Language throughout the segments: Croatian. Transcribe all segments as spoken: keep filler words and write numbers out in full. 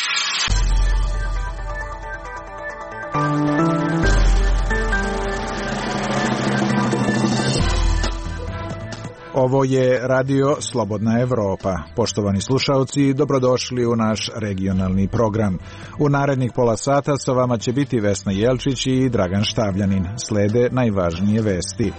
Ovo je Radio Slobodna Evropa. Poštovani slušaoci, dobrodošli u naš regionalni program. U narednih pola sata sa vama će biti Vesna Jelčić i Dragan Štavljanin. Slede najvažnije vesti.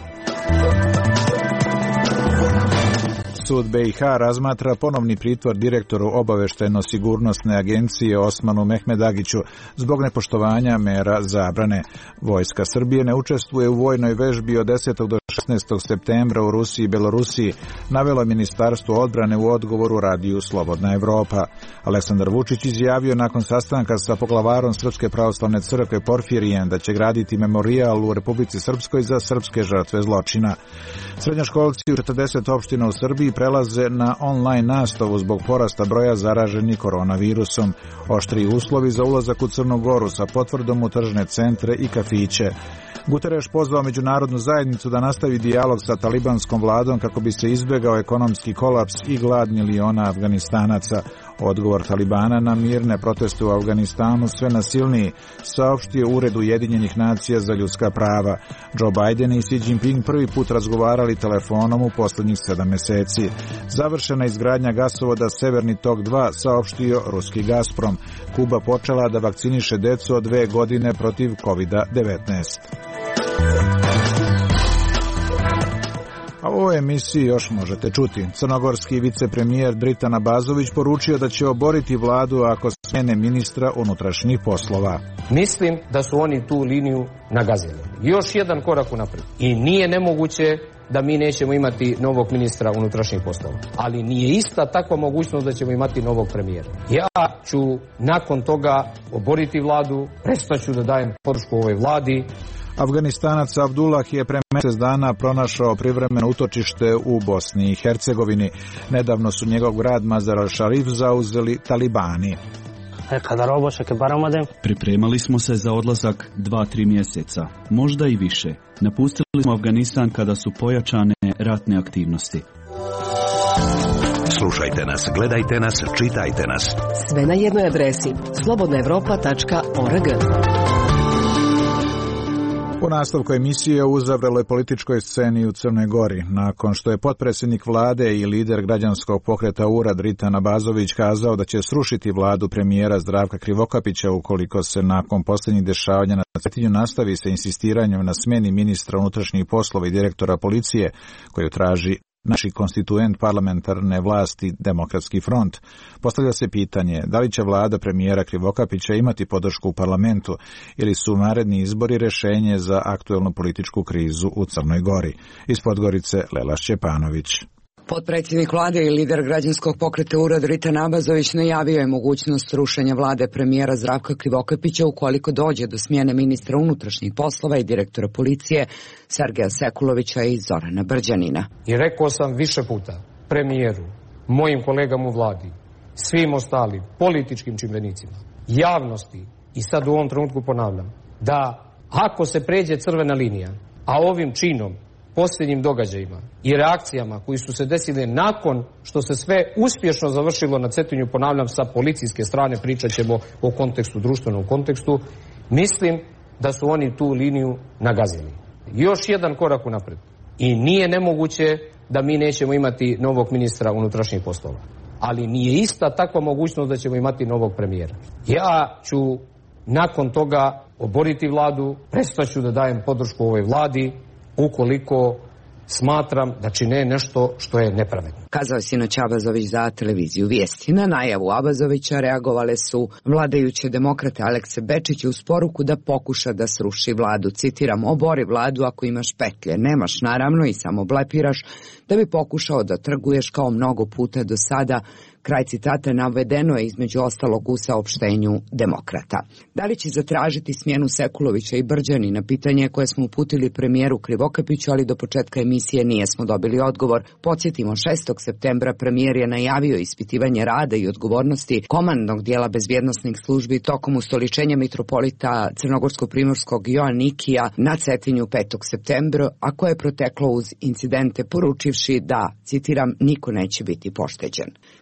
Sud be i ha razmatra ponovni pritvor direktoru obaveštajno-sigurnosne agencije Osmanu Mehmedagiću zbog nepoštovanja mera zabrane. Vojska Srbije ne učestvuje u vojnoj vežbi od desetog do šesnaestog septembra u Rusiji i Belorusiji, navelo Ministarstvo odbrane u odgovoru Radiju Slobodna Evropa. Aleksandar Vučić izjavio nakon sastanka sa poglavarom Srpske pravoslavne crkve Porfirijem da će graditi memorijal u Republici Srpskoj za srpske žrtve zločina. Srednjoškolci u četrdeset opština u Srbiji prelaze na online nastavu zbog porasta broja zaraženih koronavirusom. Oštriji uslovi za ulazak u Crnu Goru sa potvrdom u tržne centre i kafiće. Guterres pozvao međunarodnu zajednicu da nastavi dijalog sa talibanskom vladom kako bi se izbjegao ekonomski kolaps i glad miliona Afganistanaca. Odgovor Talibana na mirne proteste u Afganistanu sve nasilniji, saopštio Ured Ujedinjenih nacija za ljudska prava. Joe Biden i Xi Jinping prvi put razgovarali telefonom u posljednjih sedam meseci. Završena izgradnja gasovoda Severni tok dva, saopštio ruski Gazprom. Kuba počela da vakciniše decu od dve godine protiv kovid devetnaest. A u ovoj emisiji još možete čuti. Crnogorski vicepremijer Dritan Abazović poručio da će oboriti vladu ako smene ministra unutrašnjih poslova. Mislim da su oni tu liniju nagazili. Još jedan korak unaprijed. I nije nemoguće da mi nećemo imati novog ministra unutrašnjih poslova. Ali nije ista takva mogućnost da ćemo imati novog premijera. Ja ću nakon toga oboriti vladu, prestaću da dajem podršku ovoj vladi. Afganistanac Abdullah je pre mjesec dana pronašao privremeno utočište u Bosni i Hercegovini. Nedavno su njegov grad Mazar al-Sharif zauzeli Talibani. Pripremali smo se za odlazak dva, tri mjeseca, možda i više. Napustili smo Afganistan kada su pojačane ratne aktivnosti. Slušajte nas, gledajte nas, čitajte nas. Sve na jednoj adresi slobodna evropa tačka org. U nastavku emisije o uzavreloj političkoj sceni u Crnoj Gori, nakon što je potpredsjednik vlade i lider građanskog pokreta U R A Dritan Abazović kazao da će srušiti vladu premijera Zdravka Krivokapića ukoliko se nakon posljednjih dešavanja na Cetinju nastavi sa insistiranjem na smjeni ministra unutrašnjih poslova i direktora policije koju traži naši konstituent parlamentarne vlasti Demokratski front. Postavlja se pitanje da li će vlada premijera Krivokapića imati podršku u parlamentu ili su naredni izbori rješenje za aktuelnu političku krizu u Crnoj Gori. Iz Podgorice Lela Šćepanović. Potpredsjednik vlade i lider građanskog pokreta U R A Dritan Abazović najavio je mogućnost rušenja vlade premijera Zdravka Krivokapića ukoliko dođe do smjene ministra unutrašnjih poslova i direktora policije Sergeja Sekulovića i Zorana Brđanina. I rekao sam više puta premijeru, mojim kolegama u vladi, svim ostalim političkim čimbenicima, javnosti i sad u ovom trenutku ponavljam, da ako se pređe crvena linija, a ovim činom, posljednjim događajima i reakcijama koji su se desile nakon što se sve uspješno završilo na Cetinju, ponavljam, sa policijske strane, pričat ćemo o kontekstu, društvenom kontekstu, mislim da su oni tu liniju nagazili. Još jedan korak unaprijed. I nije nemoguće da mi nećemo imati novog ministra unutrašnjih poslova. Ali nije ista takva mogućnost da ćemo imati novog premijera. Ja ću nakon toga oboriti vladu, prestaću da dajem podršku ovoj vladi ukoliko smatram da čine nešto što je nepravedno. Kazao je sinoć Abazović za televiziju Vijesti. Na najavu Abazovića reagovale su vladajuće demokrate Alekse Bečić uz poruku da pokuša da sruši vladu. Citiram, obori vladu ako imaš petlje, nemaš naravno i samo blepiraš da bi pokušao da trguješ kao mnogo puta do sada. Kraj citata navedeno je između ostalog u saopštenju demokrata. Da li će zatražiti smjenu Sekulovića i Brđani na pitanje koje smo uputili premijeru Krivokapiću, ali do početka emisije nijesmo dobili odgovor. Podsjetimo, šestog septembra premijer je najavio ispitivanje rada i odgovornosti komandnog dijela bezbjednosnih službi tokom ustoličenja mitropolita Crnogorsko-Primorskog Joanikija na Cetinju petog septembra, a koje je proteklo uz incidente poručivši da, citiram, niko neće biti pošteđen.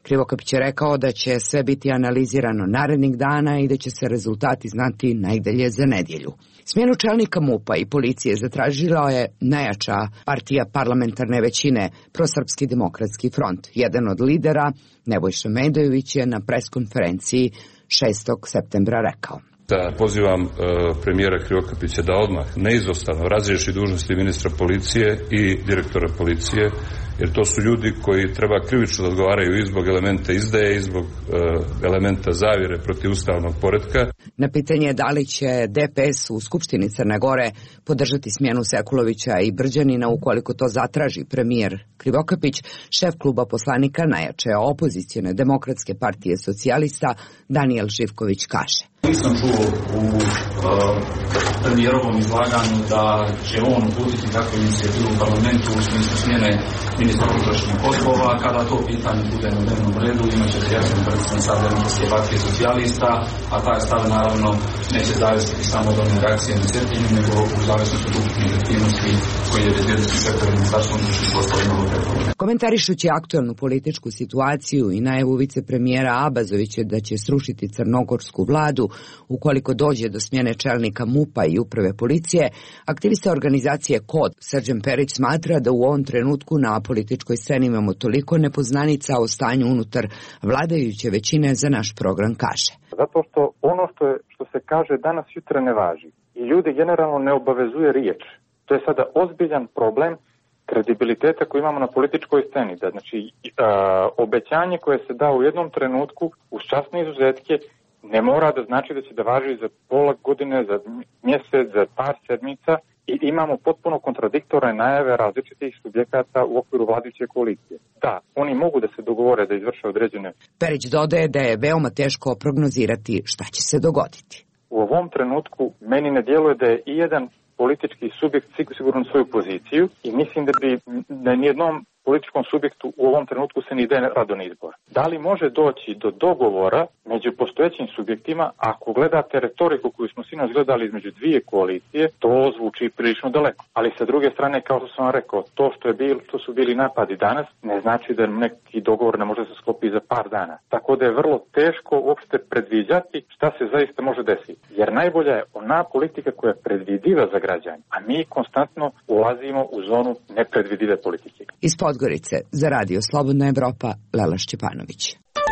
Krivokapić je rekao da će sve biti analizirano narednih dana i da će se rezultati znati najdalje za nedjelju. Smjenu čelnika MUP-a i policije zatražila je najjača partija parlamentarne većine, Prosrpski demokratski front. Jedan od lidera, Nebojša Medojević, je na preskonferenciji šestog septembra rekao: Da pozivam e, premijera Krivokapića da odmah neizostavno razriješi dužnosti ministra policije i direktora policije, jer to su ljudi koji treba krivično da odgovaraju i zbog elementa izdaje i zbog e, elementa zavjere protiv ustavnog poretka. Na pitanje da li će D P S u Skupštini Crne Gore podržati smjenu Sekulovića i Brđanina ukoliko to zatraži premijer Krivokapić, šef kluba poslanika najjače opozicijone Demokratske partije socijalista Danijel Živković kaže: Nisam čuo u uh, premijerovom izlaganju da će on uputiti takvu inicijativu u parlamentu u smislu smjene ministra unutrašnjih poslova. Kada to pitanje bude na dnevnom redu, imat ćete jasno predstavnik sa Demokratske partije socijalista, a taj stav naravno neće zavisiti samo od one reakcije na crpljenju, nego u zavisnosti od ukupnih aktivnosti koji je bezbjednosni sektor ministarstva unutrašnjih poslova imalo prethodno. Komentarišući aktualnu političku situaciju i najavu vicepremijera Abazovića da će srušiti crnogorsku vladu ukoliko dođe do smjene čelnika MUP-a i uprave policije, aktivista organizacije Kod Srđan Perić smatra da u ovom trenutku na političkoj sceni imamo toliko nepoznanica o stanju unutar vladajuće većine, za naš program kaže: Zato što ono što, je, što se kaže danas jutra ne važi i ljude generalno ne obavezuje riječ. To je sada ozbiljan problem kredibiliteta koji imamo na političkoj sceni. Da, znači, a, obećanje koje se da u jednom trenutku uz časne izuzetke ne mora da znači da će da važi za pola godine, za mjesec, za par sedmica, i imamo potpuno kontradiktorne najave različitih subjekata u okviru vladajuće koalicije. Da, oni mogu da se dogovore da izvrše određene. Perić dodaje da je veoma teško prognozirati šta će se dogoditi. U ovom trenutku meni ne djeluje da je i jedan politički subjekt sigurno svoju poziciju i mislim da bi na nijednom političkom subjektu u ovom trenutku se ne ide rado na izbor. Da li može doći do dogovora među postojećim subjektima? Ako gledate retoriku koju smo sinoć gledali između dvije koalicije, to zvuči prilično daleko. Ali sa druge strane, kao što sam vam rekao, to što je bilo, to su bili napadi danas, ne znači da neki dogovor ne može se sklopiti za par dana. Tako da je vrlo teško uopšte predviđati šta se zaista može desiti. Jer najbolja je ona politika koja je predvidiva za građane, a mi konstantno ulazimo u zonu nepredvidive politike. Iz Podgorice za Radio Slobodna Evropa, Lela Šćepanović.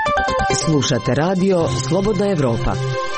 Slušate Radio Slobodna Evropa.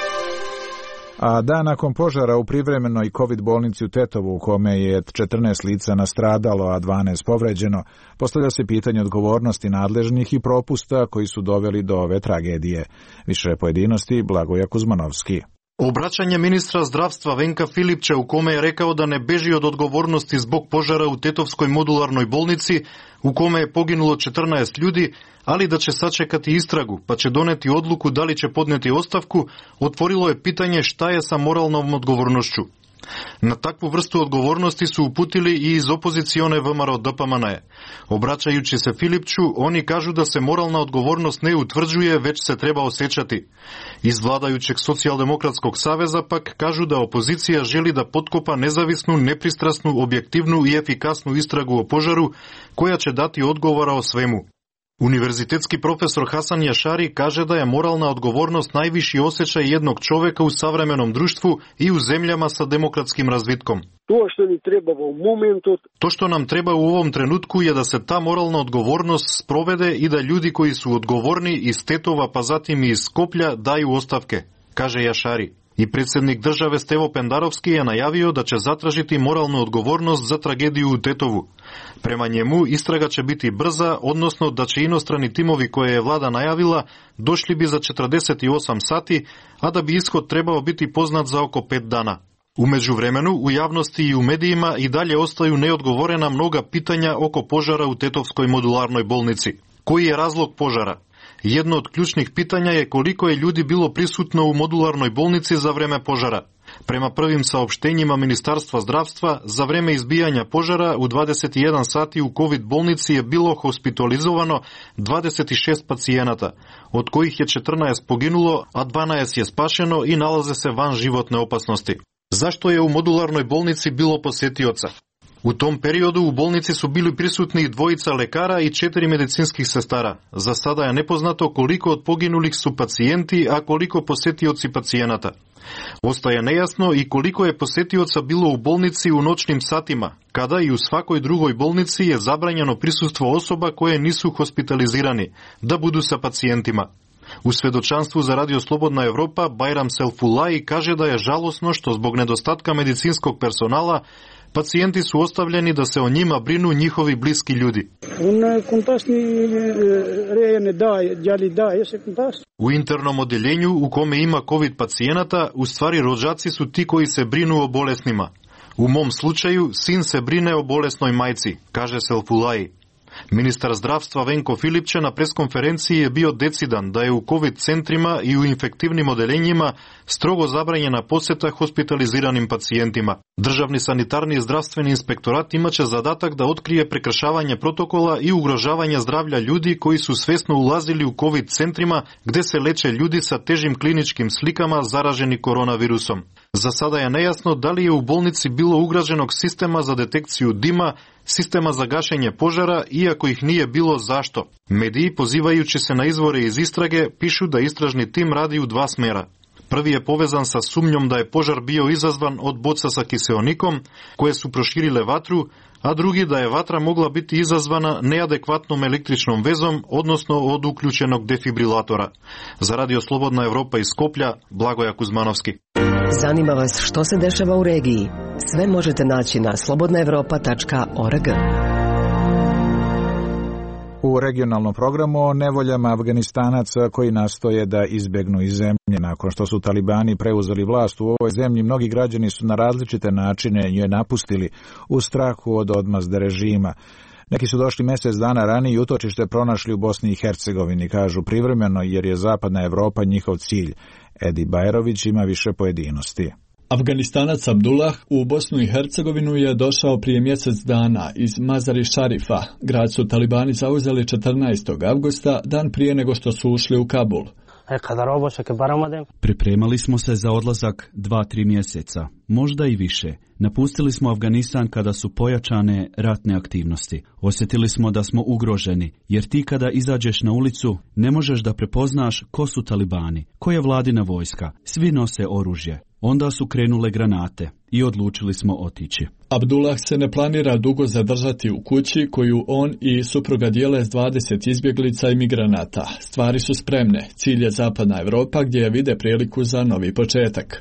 A dan nakon požara u privremenoj COVID bolnici u Tetovu, u kome je četrnaest lica nastradalo, a dvanaest povređeno, postavlja se pitanje odgovornosti nadležnih i propusta koji su doveli do ove tragedije. Više pojedinosti Blagoja Kuzmanovski. Obraćanje ministra zdravstva Venka Filipča, u kome je rekao da ne beži od odgovornosti zbog požara u Tetovskoj modularnoj bolnici, u kome je poginulo četrnaest ljudi, ali da će sačekati istragu, pa će doneti odluku da li će podneti ostavku, otvorilo je pitanje šta je sa moralnom odgovornošću. Na takvu vrstu odgovornosti su uputili i iz opozicione V M R O D P M N E. Obraćajući se Filipču, oni kažu da se moralna odgovornost ne utvrđuje, već se treba osjećati. Iz vladajućeg Socijaldemokratskog saveza pak kažu da opozicija želi da potkopa nezavisnu, nepristrasnu, objektivnu i efikasnu istragu o požaru, koja će dati odgovora o svemu. Univerzitetski profesor Hasan Jašari kaže da je moralna odgovornost najviši osjećaj jednog čoveka u savremenom društvu i u zemljama sa demokratskim razvitkom. To što ni treba u momentu... To što nam treba u ovom trenutku je da se ta moralna odgovornost sprovede i da ljudi koji su odgovorni iz Tetova pa zatim i iz Skoplja daju ostavke, kaže Jašari. I predsjednik države Stevo Pendarovski je najavio da će zatražiti moralnu odgovornost za tragediju u Tetovu. Prema njemu istraga će biti brza, odnosno da će inostrani timovi koje je vlada najavila došli bi za četrdeset osam sati, a da bi ishod trebao biti poznat za oko pet dana. U međuvremenu, u javnosti i u medijima i dalje ostaju neodgovorena mnoga pitanja oko požara u Tetovskoj modularnoj bolnici. Koji je razlog požara? Jedno od ključnih pitanja je koliko je ljudi bilo prisutno u modularnoj bolnici za vreme požara. Prema prvim saopštenjima Ministarstva zdravstva, za vreme izbijanja požara u dvadeset jedan sati u COVID bolnici je bilo hospitalizovano dvadeset šest pacijenata, od kojih je četrnaest poginulo, a dvanaest je spašeno i nalaze se van životne opasnosti. Zašto je u modularnoj bolnici bilo posjetioca? U tom periodu u bolnici su bili prisutni dvojica lekara i četiri medicinskih sestara. Za sada je nepoznato koliko od poginulih su pacijenti, a koliko posetioci pacijenata. Ostaje nejasno i koliko je posetioca bilo u bolnici u noćnim satima, kada i u svakoj drugoj bolnici je zabranjeno prisustvo osoba koje nisu hospitalizirani, da budu sa pacijentima. U svedočanstvu za Radio Slobodna Evropa Bajram Selfulai kaže da je žalosno što zbog nedostatka medicinskog personala pacijenti su ostavljeni da se o njima brinu njihovi bliski ljudi. U internom odjeljenju u kome ima COVID pacijenata, u stvari rođaci su ti koji se brinu o bolesnima. U mom slučaju, sin se brine o bolesnoj majci, kaže Selfulai. Ministar zdravstva Venko Filipče na preskonferenciji je bio decidan da je u COVID centrima i u infektivnim odeljenjima strogo zabranjena posjeta hospitaliziranim pacijentima. Državni sanitarni i zdravstveni inspektorat imaće zadatak da otkrije prekršavanje protokola i ugrožavanje zdravlja ljudi koji su svesno ulazili u COVID centrima gdje se leče ljudi sa težim kliničkim slikama zaraženi koronavirusom. Za sada je nejasno da li je u bolnici bilo ugrađenog sistema za detekciju dima, sistema za gašenje požara, iako ih nije bilo zašto. Mediji, pozivajući se na izvore iz istrage, pišu da istražni tim radi u dva smjera. Prvi je povezan sa sumnjom da je požar bio izazvan od boca sa kiseonikom, koje su proširile vatru, a drugi da je vatra mogla biti izazvana neadekvatnom električnom vezom, odnosno od uključenog defibrilatora. Za Radio Slobodna Evropa iz Skoplja, Blagoja Kuzmanovski. Zanima vas što se dešava u regiji? Sve možete naći na slobodna evropa tačka org. U regionalnom programu o nevoljama Afganistanaca koji nastoje da izbjegnu iz zemlje. Nakon što su talibani preuzeli vlast u ovoj zemlji, mnogi građani su na različite načine nje napustili u strahu od odmazde režima. Neki su došli mjesec dana ranije i utočište pronašli u Bosni i Hercegovini, kažu privremeno jer je zapadna Evropa njihov cilj. Edi Bajrović ima više pojedinosti. Afganistanac Abdullah u Bosnu i Hercegovinu je došao prije mjesec dana iz Mazari Šarifa. Grad su talibani zauzeli četrnaestog avgusta, dan prije nego što su ušli u Kabul. Pripremali smo se za odlazak dva, tri mjeseca, možda i više. Napustili smo Afganistan kada su pojačane ratne aktivnosti. Osjetili smo da smo ugroženi, jer ti kada izađeš na ulicu ne možeš da prepoznaš ko su talibani, ko je vladina vojska, svi nose oružje. Onda su krenule granate i odlučili smo otići. Abdullah se ne planira dugo zadržati u kući koju on i supruga dijele s dvadeset izbjeglica i migranata. Stvari su spremne. Cilj je zapadna Evropa gdje je vide priliku za novi početak.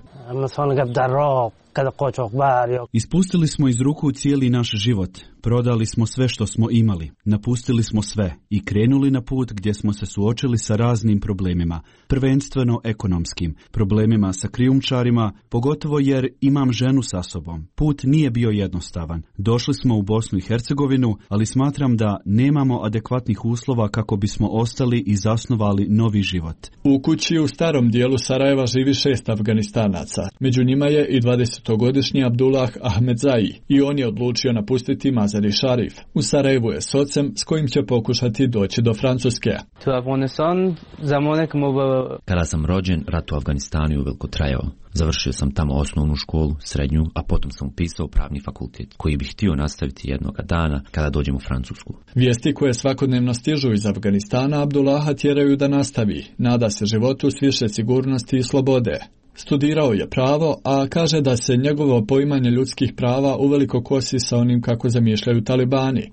Ispustili smo iz ruku cijeli naš život, prodali smo sve što smo imali, napustili smo sve i krenuli na put gdje smo se suočili sa raznim problemima, prvenstveno ekonomskim, problemima sa krijumčarima, pogotovo jer imam ženu sa sobom. Put nije bio jednostavan. Došli smo u Bosnu i Hercegovinu, ali smatram da nemamo adekvatnih uslova kako bismo ostali i zasnovali novi život. U kući u starom dijelu Sarajeva živi šest Afganistanaca. Među njima je i dvadesetogodišnji Abdullah Ahmedzai i on je odlučio napustiti Mazari Šarif. U Sarajevu je s ocem s kojim će pokušati doći do Francuske. Kada sam rođen, rat u Afganistanu je uveliko trajao. Završio sam tamo osnovnu školu, srednju, a potom sam upisao pravni fakultet, koji bih htio nastaviti jednoga dana kada dođem u Francusku. Vijesti koje svakodnevno stižu iz Afganistana Abdullaha tjeraju da nastavi. Nada se životu s više sigurnosti i slobode. Studirao je pravo, a kaže da se njegovo poimanje ljudskih prava uveliko kosi sa onim kako zamišljaju talibani.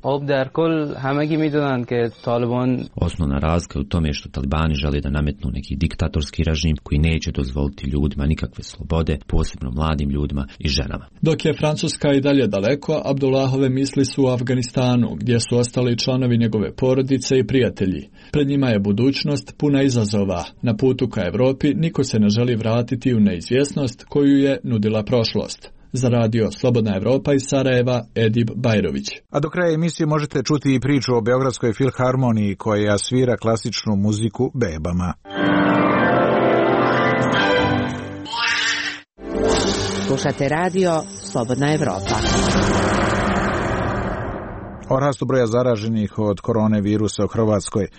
Osnovna razlika je u tome što talibani žele da nametnu neki diktatorski režim koji neće dozvoliti ljudima nikakve slobode, posebno mladim ljudima i ženama. Dok je Francuska i dalje daleko, Abdullahove misli su u Afganistanu, gdje su ostali članovi njegove porodice i prijatelji. Pred njima je budućnost puna izazova. Na putu ka Europi niko se ne želi vratiti u neizvjesnost koju je nudila prošlost. Za radio Slobodna Evropa iz Sarajeva, Edib Bajrović. A do kraja emisije možete čuti i priču o Beogradskoj filharmoniji koja svira klasičnu muziku bebama. Slušate radio Slobodna Evropa. O rastu broja zaraženih od koronavirusa u Hrvatskoj.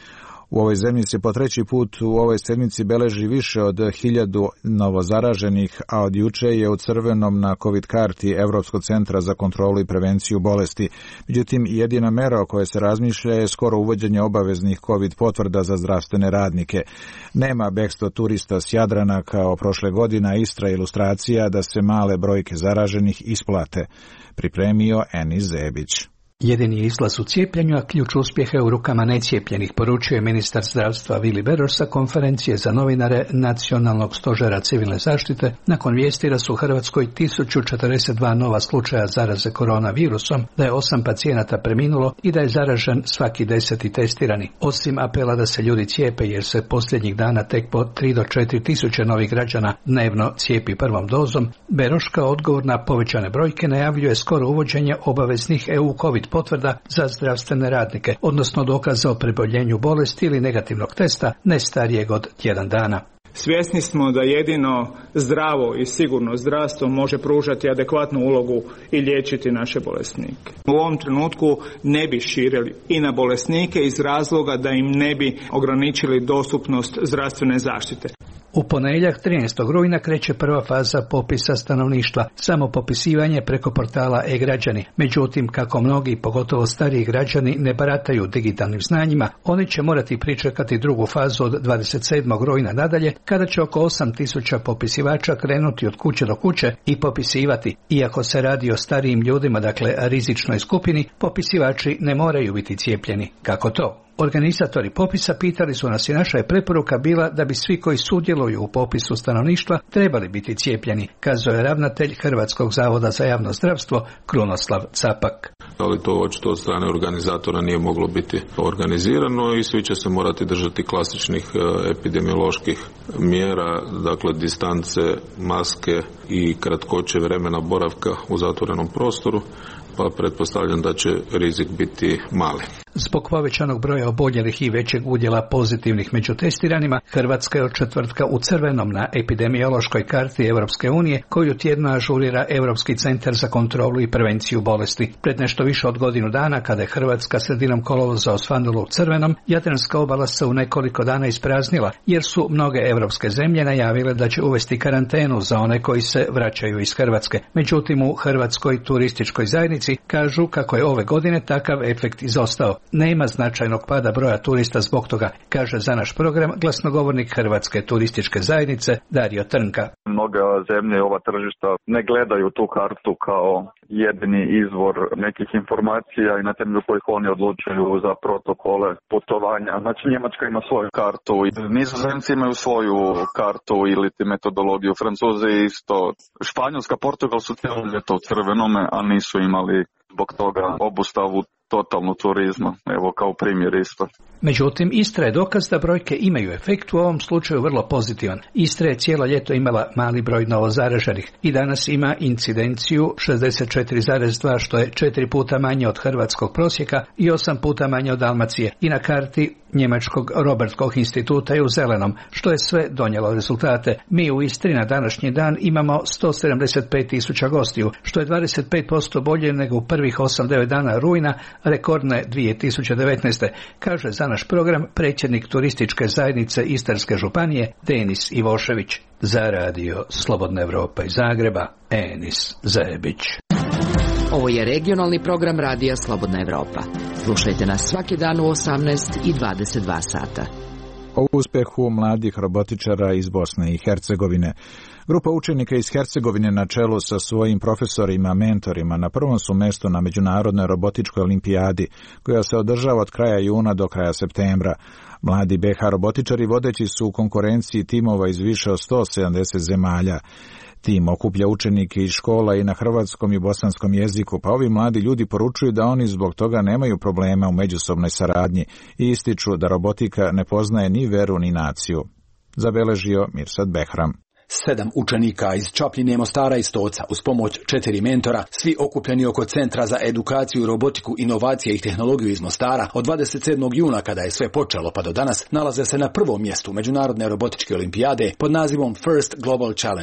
U ovoj zemlji se po treći put u ovoj sedmici beleži više od hiljadu novozaraženih, a od juče je u crvenom na COVID karti Evropskog centra za kontrolu i prevenciju bolesti. Međutim, jedina mera o kojoj se razmišlja je skoro uvođenje obaveznih COVID potvrda za zdravstvene radnike. Nema bekstvo turista s Jadrana kao prošle godine, istra ilustracija da se male brojke zaraženih isplate. Pripremio Enis Zebić. Jedini je izlaz u cijepljenju, a ključ uspjeha je u rukama necijepljenih, poručuje ministar zdravstva Vili Beroš sa konferencije za novinare Nacionalnog stožera civilne zaštite nakon vijesti da su u Hrvatskoj tisuću četrdeset dva nova slučaja zaraze koronavirusom, da je osam pacijenata preminulo i da je zaražen svaki deseti testirani. Osim apela da se ljudi cijepe jer se posljednjih dana tek po tri do četiri tisuće novih građana dnevno cijepi prvom dozom, Beroš kao odgovor na povećane brojke najavljuje skoro uvođenje obaveznih E U COVID potvrda za zdravstvene radnike, odnosno dokaza o preboljenju bolesti ili negativnog testa ne starijeg od tjedan dana. Svjesni smo da jedino zdravo i sigurno zdravstvo može pružati adekvatnu ulogu i liječiti naše bolesnike. U ovom trenutku ne bi širili i na bolesnike iz razloga da im ne bi ograničili dostupnost zdravstvene zaštite. U ponedjeljak trinaestog rujna kreće prva faza popisa stanovništva, samo popisivanje preko portala e-građani. Međutim, kako mnogi, pogotovo stariji građani, ne barataju digitalnim znanjima, oni će morati pričekati drugu fazu od dvadeset sedmog rujna nadalje, kada će oko osam tisuća popisivača krenuti od kuće do kuće i popisivati. Iako se radi o starijim ljudima, dakle rizičnoj skupini, popisivači ne moraju biti cijepljeni. Kako to? Organizatori popisa pitali su nas i naša je preporuka bila da bi svi koji sudjeluju u popisu stanovništva trebali biti cijepljeni, kazao je ravnatelj Hrvatskog zavoda za javno zdravstvo Krunoslav Capak. Ali to očito od strane organizatora nije moglo biti organizirano i svi će se morati držati klasičnih epidemioloških mjera, dakle distance, maske i kratkoće vremena boravka u zatvorenom prostoru, pa pretpostavljam da će rizik biti mali. Zbog povećanog broja oboljelih i većeg udjela pozitivnih među testiranima, Hrvatska je od četvrtka u crvenom na epidemiološkoj karti Europske unije, koju tjedno ažurira Europski centar za kontrolu i prevenciju bolesti. Pred nešto više od godinu dana, kada je Hrvatska sredinom kolovoza osvanula u crvenom, Jadranska obala se u nekoliko dana ispraznila, jer su mnoge europske zemlje najavile da će uvesti karantenu za one koji se vraćaju iz Hrvatske. Međutim, u Hrvatskoj turističkoj zajednici kažu kako je ove godine takav efekt izostao. Nema značajnog pada broja turista zbog toga, kaže za naš program glasnogovornik Hrvatske turističke zajednice Dario Trnka. Mnoge zemlje ova tržišta ne gledaju tu kartu kao jedini izvor nekih informacija i na temelju kojih oni odlučuju za protokole putovanja. Znači Njemačka ima svoju kartu, Nizozemci imaju svoju kartu ili metodologiju, Francuzi isto. Španjolska, Portugal su cijelo ljeto u crvenome, a nisu imali zbog toga obustavu totalno turizma, evo kao primjer isto. Međutim, Istra je dokaz da brojke imaju efekt, u ovom slučaju vrlo pozitivan. Istra je cijelo ljeto imala mali broj novozaraženih i danas ima incidenciju šezdeset četiri zarez dva, što je četiri puta manje od hrvatskog prosjeka i osam puta manje od Dalmacije. I na karti njemačkog Robertskog instituta je u zelenom, što je sve donijelo rezultate. Mi u Istri na današnji dan imamo sto sedamdeset pet tisuća gostiju, što je dvadeset pet posto bolje nego u prvih osam devet dana rujna, rekordne dvije tisuće devetnaeste, kaže za naš program predsjednik turističke zajednice Istarske županije Denis Ivošević. Za radio Slobodna Evropa iz Zagreba, Enis Zebić. Ovo je regionalni program radija Slobodna Evropa. Slušajte nas svaki dan u osamnaest i dvadeset dva sata. O uspjehu mladih robotičara iz Bosne i Hercegovine. Grupa učenika iz Hercegovine na čelu sa svojim profesorima, mentorima na prvom su mjestu na Međunarodnoj robotičkoj olimpijadi, koja se održava od kraja juna do kraja septembra. Mladi B H robotičari vodeći su u konkurenciji timova iz više od sto sedamdeset zemalja. Tim okuplja učenike iz škola i na hrvatskom i bosanskom jeziku, pa ovi mladi ljudi poručuju da oni zbog toga nemaju problema u međusobnoj saradnji i ističu da robotika ne poznaje ni veru ni naciju. Zabeležio Mirsad Behram. Sedam učenika iz Čapljine, Mostara i Stoca uz pomoć četiri mentora, svi okupljeni oko Centra za edukaciju, robotiku, inovacije i tehnologiju iz Mostara, od dvadeset sedmog juna kada je sve počelo pa do danas, nalaze se na prvom mjestu Međunarodne robotičke olimpijade pod nazivom First Global Challenge.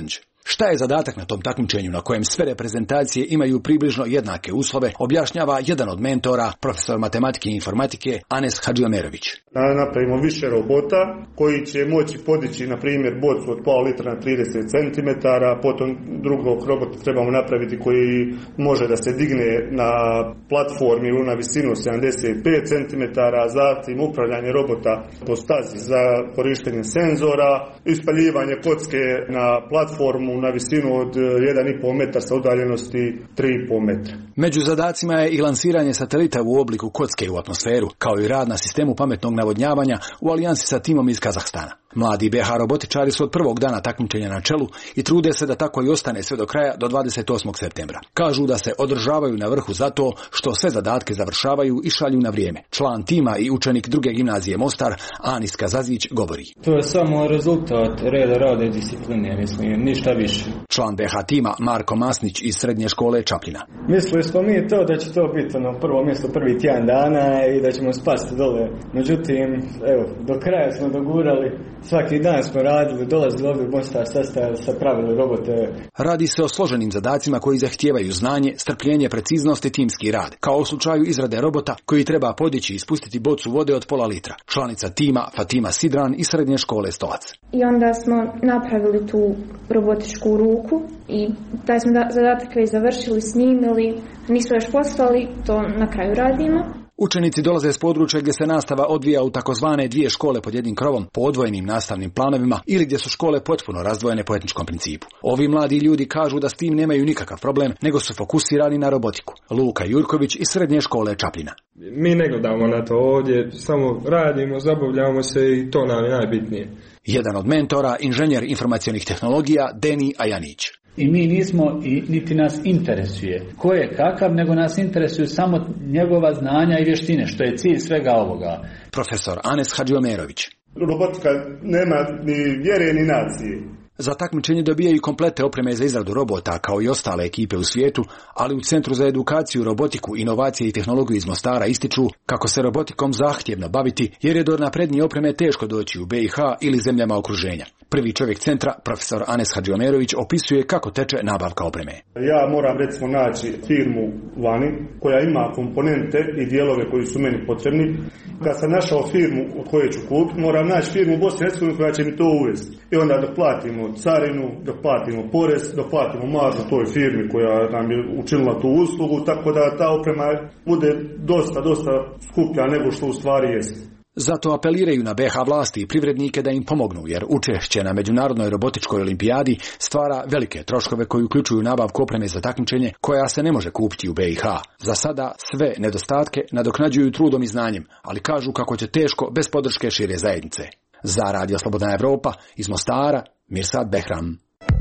Šta je zadatak na tom takmičenju na kojem sve reprezentacije imaju približno jednake uslove, objašnjava jedan od mentora, profesor matematike i informatike Anes Hadžiomerović. Napravimo više robota koji će moći podići, na primjer, bocu od pola litra na trideset centimetara, potom drugog robota trebamo napraviti koji može da se digne na platformi na visinu sedamdeset pet centimetara, zatim upravljanje robota po stazi za korištenje senzora, ispaljivanje kocke na platformu na visinu od jedan i pol metra sa udaljenosti tri i pol metra. Među zadacima je i lansiranje satelita u obliku kocke u atmosferu, kao i rad na sistemu pametnog navodnjavanja u alijansi sa timom iz Kazahstana. Mladi B H robotičari su od prvog dana takmičenja na čelu i trude se da tako i ostane sve do kraja do dvadeset osmog septembra. Kažu da se održavaju na vrhu zato što sve zadatke završavaju i šalju na vrijeme. Član tima i učenik druge gimnazije Mostar, Anis Kazazić, govori. To je samo rezultat reda, rada i discipline, mislim, ništa više. Član B H tima Marko Masnić iz srednje škole Čapljina. Mislili smo mi to da će to biti ono prvo mjesto prvi tjedan dana i da ćemo spasti dole. Međutim, evo, do kraja smo dogurali. Svaki dan smo radili, dolazili ovdje u Mostar, sastavili sa pravili robote. Radi se o složenim zadacima koji zahtijevaju znanje, strpljenje, preciznost i timski rad, kao u slučaju izrade robota koji treba podići i spustiti bocu vode od pola litra. Članica tima Fatima Sidran iz srednje škole Stolac. I onda smo napravili tu robotičku ruku i taj smo zadatak već završili, snimili, nisu još poslali, to na kraju radimo. Učenici dolaze s područja gdje se nastava odvija u takozvane dvije škole pod jednim krovom po odvojenim nastavnim planovima ili gdje su škole potpuno razdvojene po etničkom principu. Ovi mladi ljudi kažu da s tim nemaju nikakav problem, nego su fokusirani na robotiku. Luka Jurković iz srednje škole Čapljina. Mi ne gledamo na to ovdje, samo radimo, zabavljamo se i to nam je najbitnije. Jedan od mentora, inženjer informacionih tehnologija Deni Ajanić. I mi nismo, i niti nas interesuje ko je kakav, nego nas interesuju samo njegova znanja i vještine, što je cilj svega ovoga. Profesor Anes Hadžiomerović. Robotika nema ni vjere ni nacije. Za takmičenje dobijaju komplete opreme za izradu robota kao i ostale ekipe u svijetu, ali u Centru za edukaciju, robotiku, inovacije i tehnologiju iz Mostara ističu kako se robotikom zahtjevno baviti jer je do naprednije opreme teško doći u B i H ili zemljama okruženja. Prvi čovjek centra, profesor Anes Hadžiomerović, opisuje kako teče nabavka opreme. Ja moram recimo naći firmu vani koja ima komponente i dijelove koji su meni potrebni. Kad sam našao firmu od koje ću kupiti, moram naći firmu u Bosni i Hercegovini koja će mi to uvesti. I onda dok platimo carinu, dok platimo porez, dok platimo maržu toj firmi koja nam je učinila tu uslugu, tako da ta oprema bude dosta, dosta skuplja nego što u stvari jest. Zato apeliraju na B H vlasti i privrednike da im pomognu, jer učešće na Međunarodnoj robotičkoj olimpijadi stvara velike troškove koji uključuju nabavku opreme za takmičenje koja se ne može kupiti u B i H. Za sada sve nedostatke nadoknađuju trudom i znanjem, ali kažu kako će teško bez podrške šire zajednice. Za Radio Slobodna Evropa iz Mostara, Mirsad Behram.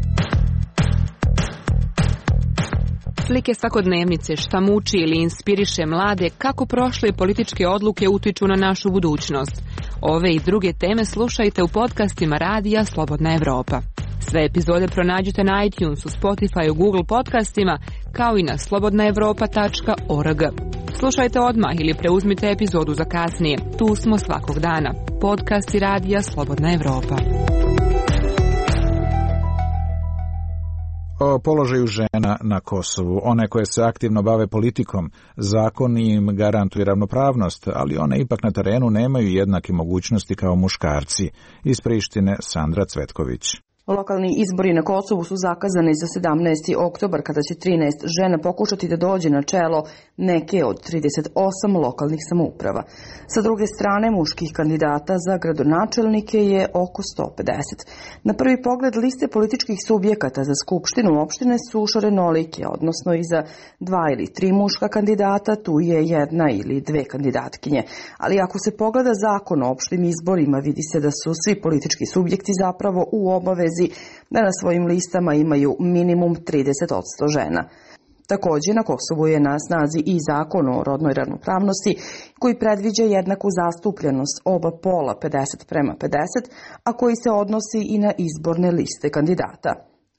Slike svakodnevnice šta muči ili inspiriše mlade kako prošle političke odluke utiču na našu budućnost. Ove i druge teme slušajte u podcastima Radija Slobodna Evropa. Sve epizode pronađite na iTunesu, Spotifyu, Google podcastima, kao i na slobodna evropa tačka org. Slušajte odmah ili preuzmite epizodu za kasnije. Tu smo svakog dana. Podcasti Radija Slobodna Evropa. O položaju žena na Kosovu. One koje se aktivno bave politikom, zakon im garantuje ravnopravnost, ali one ipak na terenu nemaju jednake mogućnosti kao muškarci. Iz Prištine Sandra Cvetković. Lokalni izbori na Kosovu su zakazani za sedamnaesti oktobar, kada će trinaest žena pokušati da dođe na čelo neke od trideset osam lokalnih samouprava. Sa druge strane, muških kandidata za gradonačelnike je oko sto pedeset. Na prvi pogled liste političkih subjekata za skupštinu opštine su šarenolike, odnosno i za dva ili tri muška kandidata tu je jedna ili dve kandidatkinje. Ali ako se pogleda zakon o opštim izborima, vidi se da su svi politički subjekti zapravo u obavezi da na svojim listama imaju minimum trideset posto žena. Također na Kosovu je na snazi i zakon o rodnoj ravnopravnosti koji predviđa jednaku zastupljenost oba pola pedeset prema pedeset, a koji se odnosi i na izborne liste kandidata.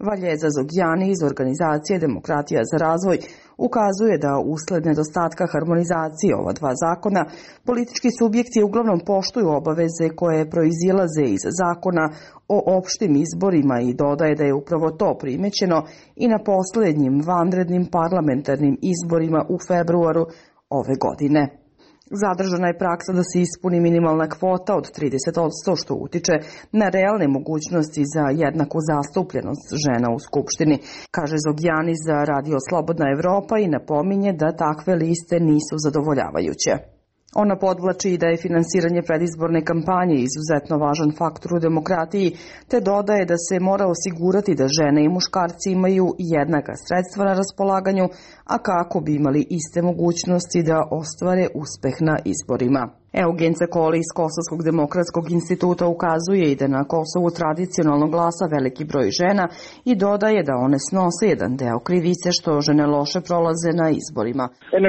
Valjeza Zogjani iz organizacije Demokratija za razvoj ukazuje da usled nedostatka harmonizacije ova dva zakona, politički subjekti uglavnom poštuju obaveze koje proizilaze iz zakona o opštim izborima i dodaje da je upravo to primećeno i na posljednjim vanrednim parlamentarnim izborima u februaru ove godine. Zadržana je praksa da se ispuni minimalna kvota od trideset posto što utiče na realne mogućnosti za jednaku zastupljenost žena u Skupštini, kaže Zogjani za Radio Slobodna Evropa i napominje da takve liste nisu zadovoljavajuće. Ona podvlači i da je finansiranje predizborne kampanje izuzetno važan faktor u demokratiji, te dodaje da se mora osigurati da žene i muškarci imaju jednaka sredstva na raspolaganju, a kako bi imali iste mogućnosti da ostvare uspeh na izborima. Eugen Cekoli iz Kosovskog demokratskog instituta ukazuje i da na Kosovu tradicionalno glasa veliki broj žena i dodaje da one snose jedan deo krivice što žene loše prolaze na izborima.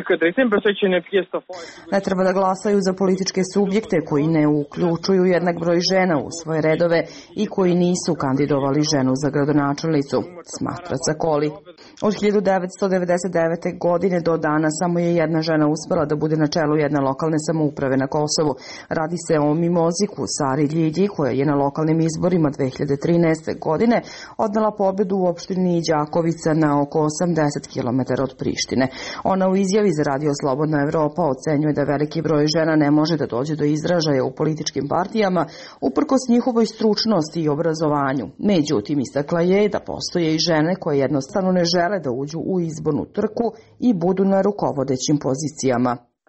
Ne treba da glasaju za političke subjekte koji ne uključuju jednak broj žena u svoje redove i koji nisu kandidovali ženu za gradonačelnicu, smatra Cekoli. Od hiljadu devetsto devedeset devete. godine do dana samo je jedna žena uspela da bude na čelu jedne lokalne samouprave na Kosovu. Radi se o Mimoziku Sari Ljilji, koja je na lokalnim izborima dve hiljade trinaeste. godine odnela pobedu u opštini Đakovica na oko osamdeset kilometara od Prištine. Ona u izjavi za Radio Slobodna Evropa ocenjuje da veliki broj žena ne može da dođe do izražaja u političkim partijama uprkos njihovoj stručnosti i obrazovanju. Međutim, istakla je da postoje i žene koje jednostavno ne žele da uđu u izbornu trku i budu na rukovodećim pozicijama.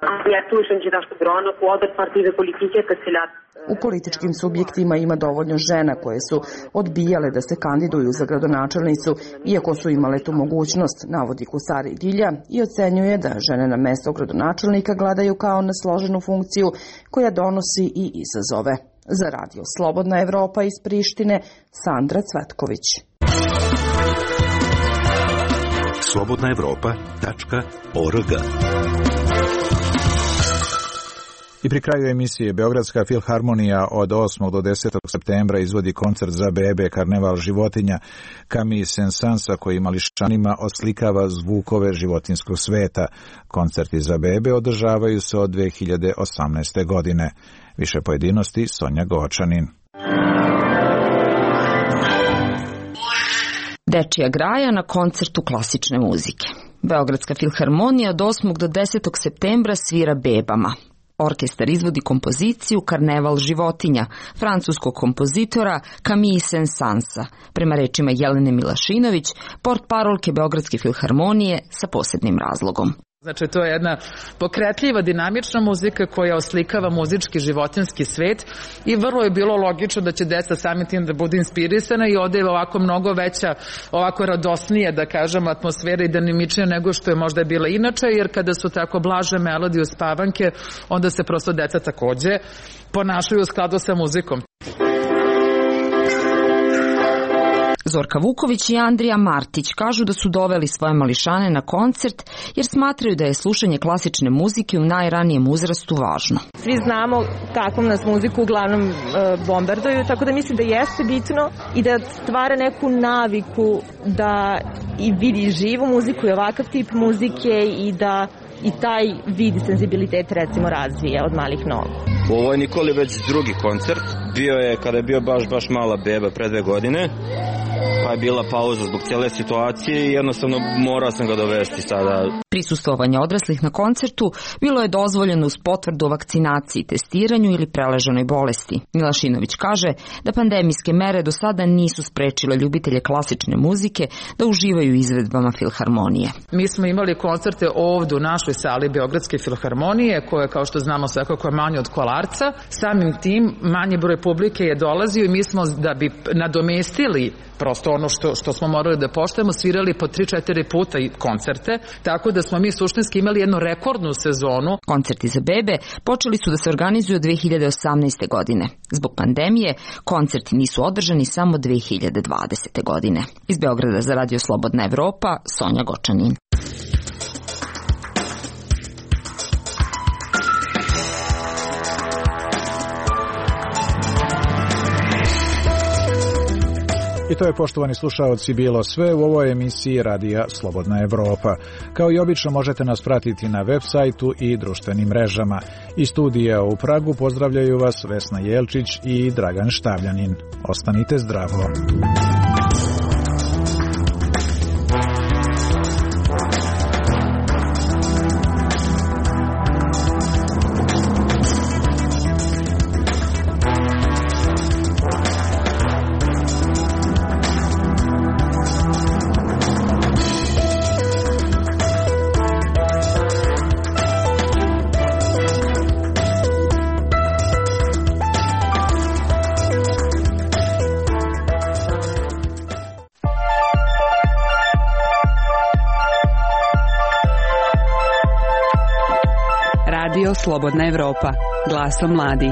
U političkim subjektima ima dovoljno žena koje su odbijale da se kandiduju za gradonačelnicu, iako su imale tu mogućnost, navodi Kusari Dilja i ocenjuje da žene na mesto gradonačelnika gledaju kao na složenu funkciju koja donosi i izazove. Za Radio Slobodna Evropa iz Prištine, Sandra Cvetković. slobodna evropa tačka org. I pri kraju emisije Beogradska filharmonija od osmog do desetog septembra izvodi koncert za bebe Karneval životinja. Camille Saint-Sansa koji mališanima oslikava zvukove životinskog sveta. Koncerti za bebe održavaju se od dve hiljade osamnaeste. godine. Više pojedinosti Sonja Gočanin. Dečija graja na koncertu klasične muzike. Beogradska filharmonija od osmog do desetog septembra svira bebama. Orkestar izvodi kompoziciju Karneval životinja francuskog kompozitora Camille Saint-Sansa, prema rečima Jelene Milašinović, portparolke Beogradske filharmonije sa posebnim razlogom. Znači, to je jedna pokretljiva, dinamična muzika koja oslikava muzički životinjski svet i vrlo je bilo logično da će deca samim tim da budu inspirisana i ovde je ovako mnogo veća, ovako radosnije, da kažem, atmosfera i dinamičnija nego što je možda bila inače, jer kada su tako blaže melodije uspavanke, onda se prosto deca takođe ponašaju u skladu sa muzikom. Zorka Vuković i Andrija Martić kažu da su doveli svoje mališane na koncert jer smatraju da je slušanje klasične muzike u najranijem uzrastu važno. Svi znamo kakvom nas muziku uglavnom e, bombarduju, tako da mislim da jeste bitno i da stvara neku naviku da i vidi živu muziku i ovakav tip muzike i da i taj vid senzibilitet recimo razvije od malih nogu. Ovo je Nikoli već drugi koncert. Bio je kada je bio baš, baš mala beba pre dve godine. Pa je bila pauza zbog cijele situacije i jednostavno morao sam ga dovesti sada. Prisustvovanje odraslih na koncertu bilo je dozvoljeno uz potvrdu o vakcinaciji, testiranju ili preleženoj bolesti. Milašinović kaže da pandemijske mere do sada nisu sprečile ljubitelje klasične muzike da uživaju u izvedbama filharmonije. Mi smo imali koncerte ovdje u našoj sali Beogradske filharmonije, koja kao što znamo svakako je manje od Kolarca. Samim tim manji broj publike je dolazio i mi smo da bi nadomestili prosto ono što, što smo morali da poštujemo, svirali po tri četiri puta i koncerte, tako da smo mi suštinski imali jednu rekordnu sezonu. Koncerti za bebe počeli su da se organizuju od dve hiljade osamnaeste. godine. Zbog pandemije, koncerti nisu održani samo dve hiljade dvadesete. godine. Iz Beograda za Radio Slobodna Evropa, Sonja Gočanin. I to je, poštovani slušaoci, bilo sve u ovoj emisiji Radija Slobodna Evropa. Kao i obično možete nas pratiti na web sajtu i društvenim mrežama. Iz studija u Pragu pozdravljaju vas Vesna Jelčić i Dragan Štavljanin. Ostanite zdravo. Slobodna Evropa, glasom mladih.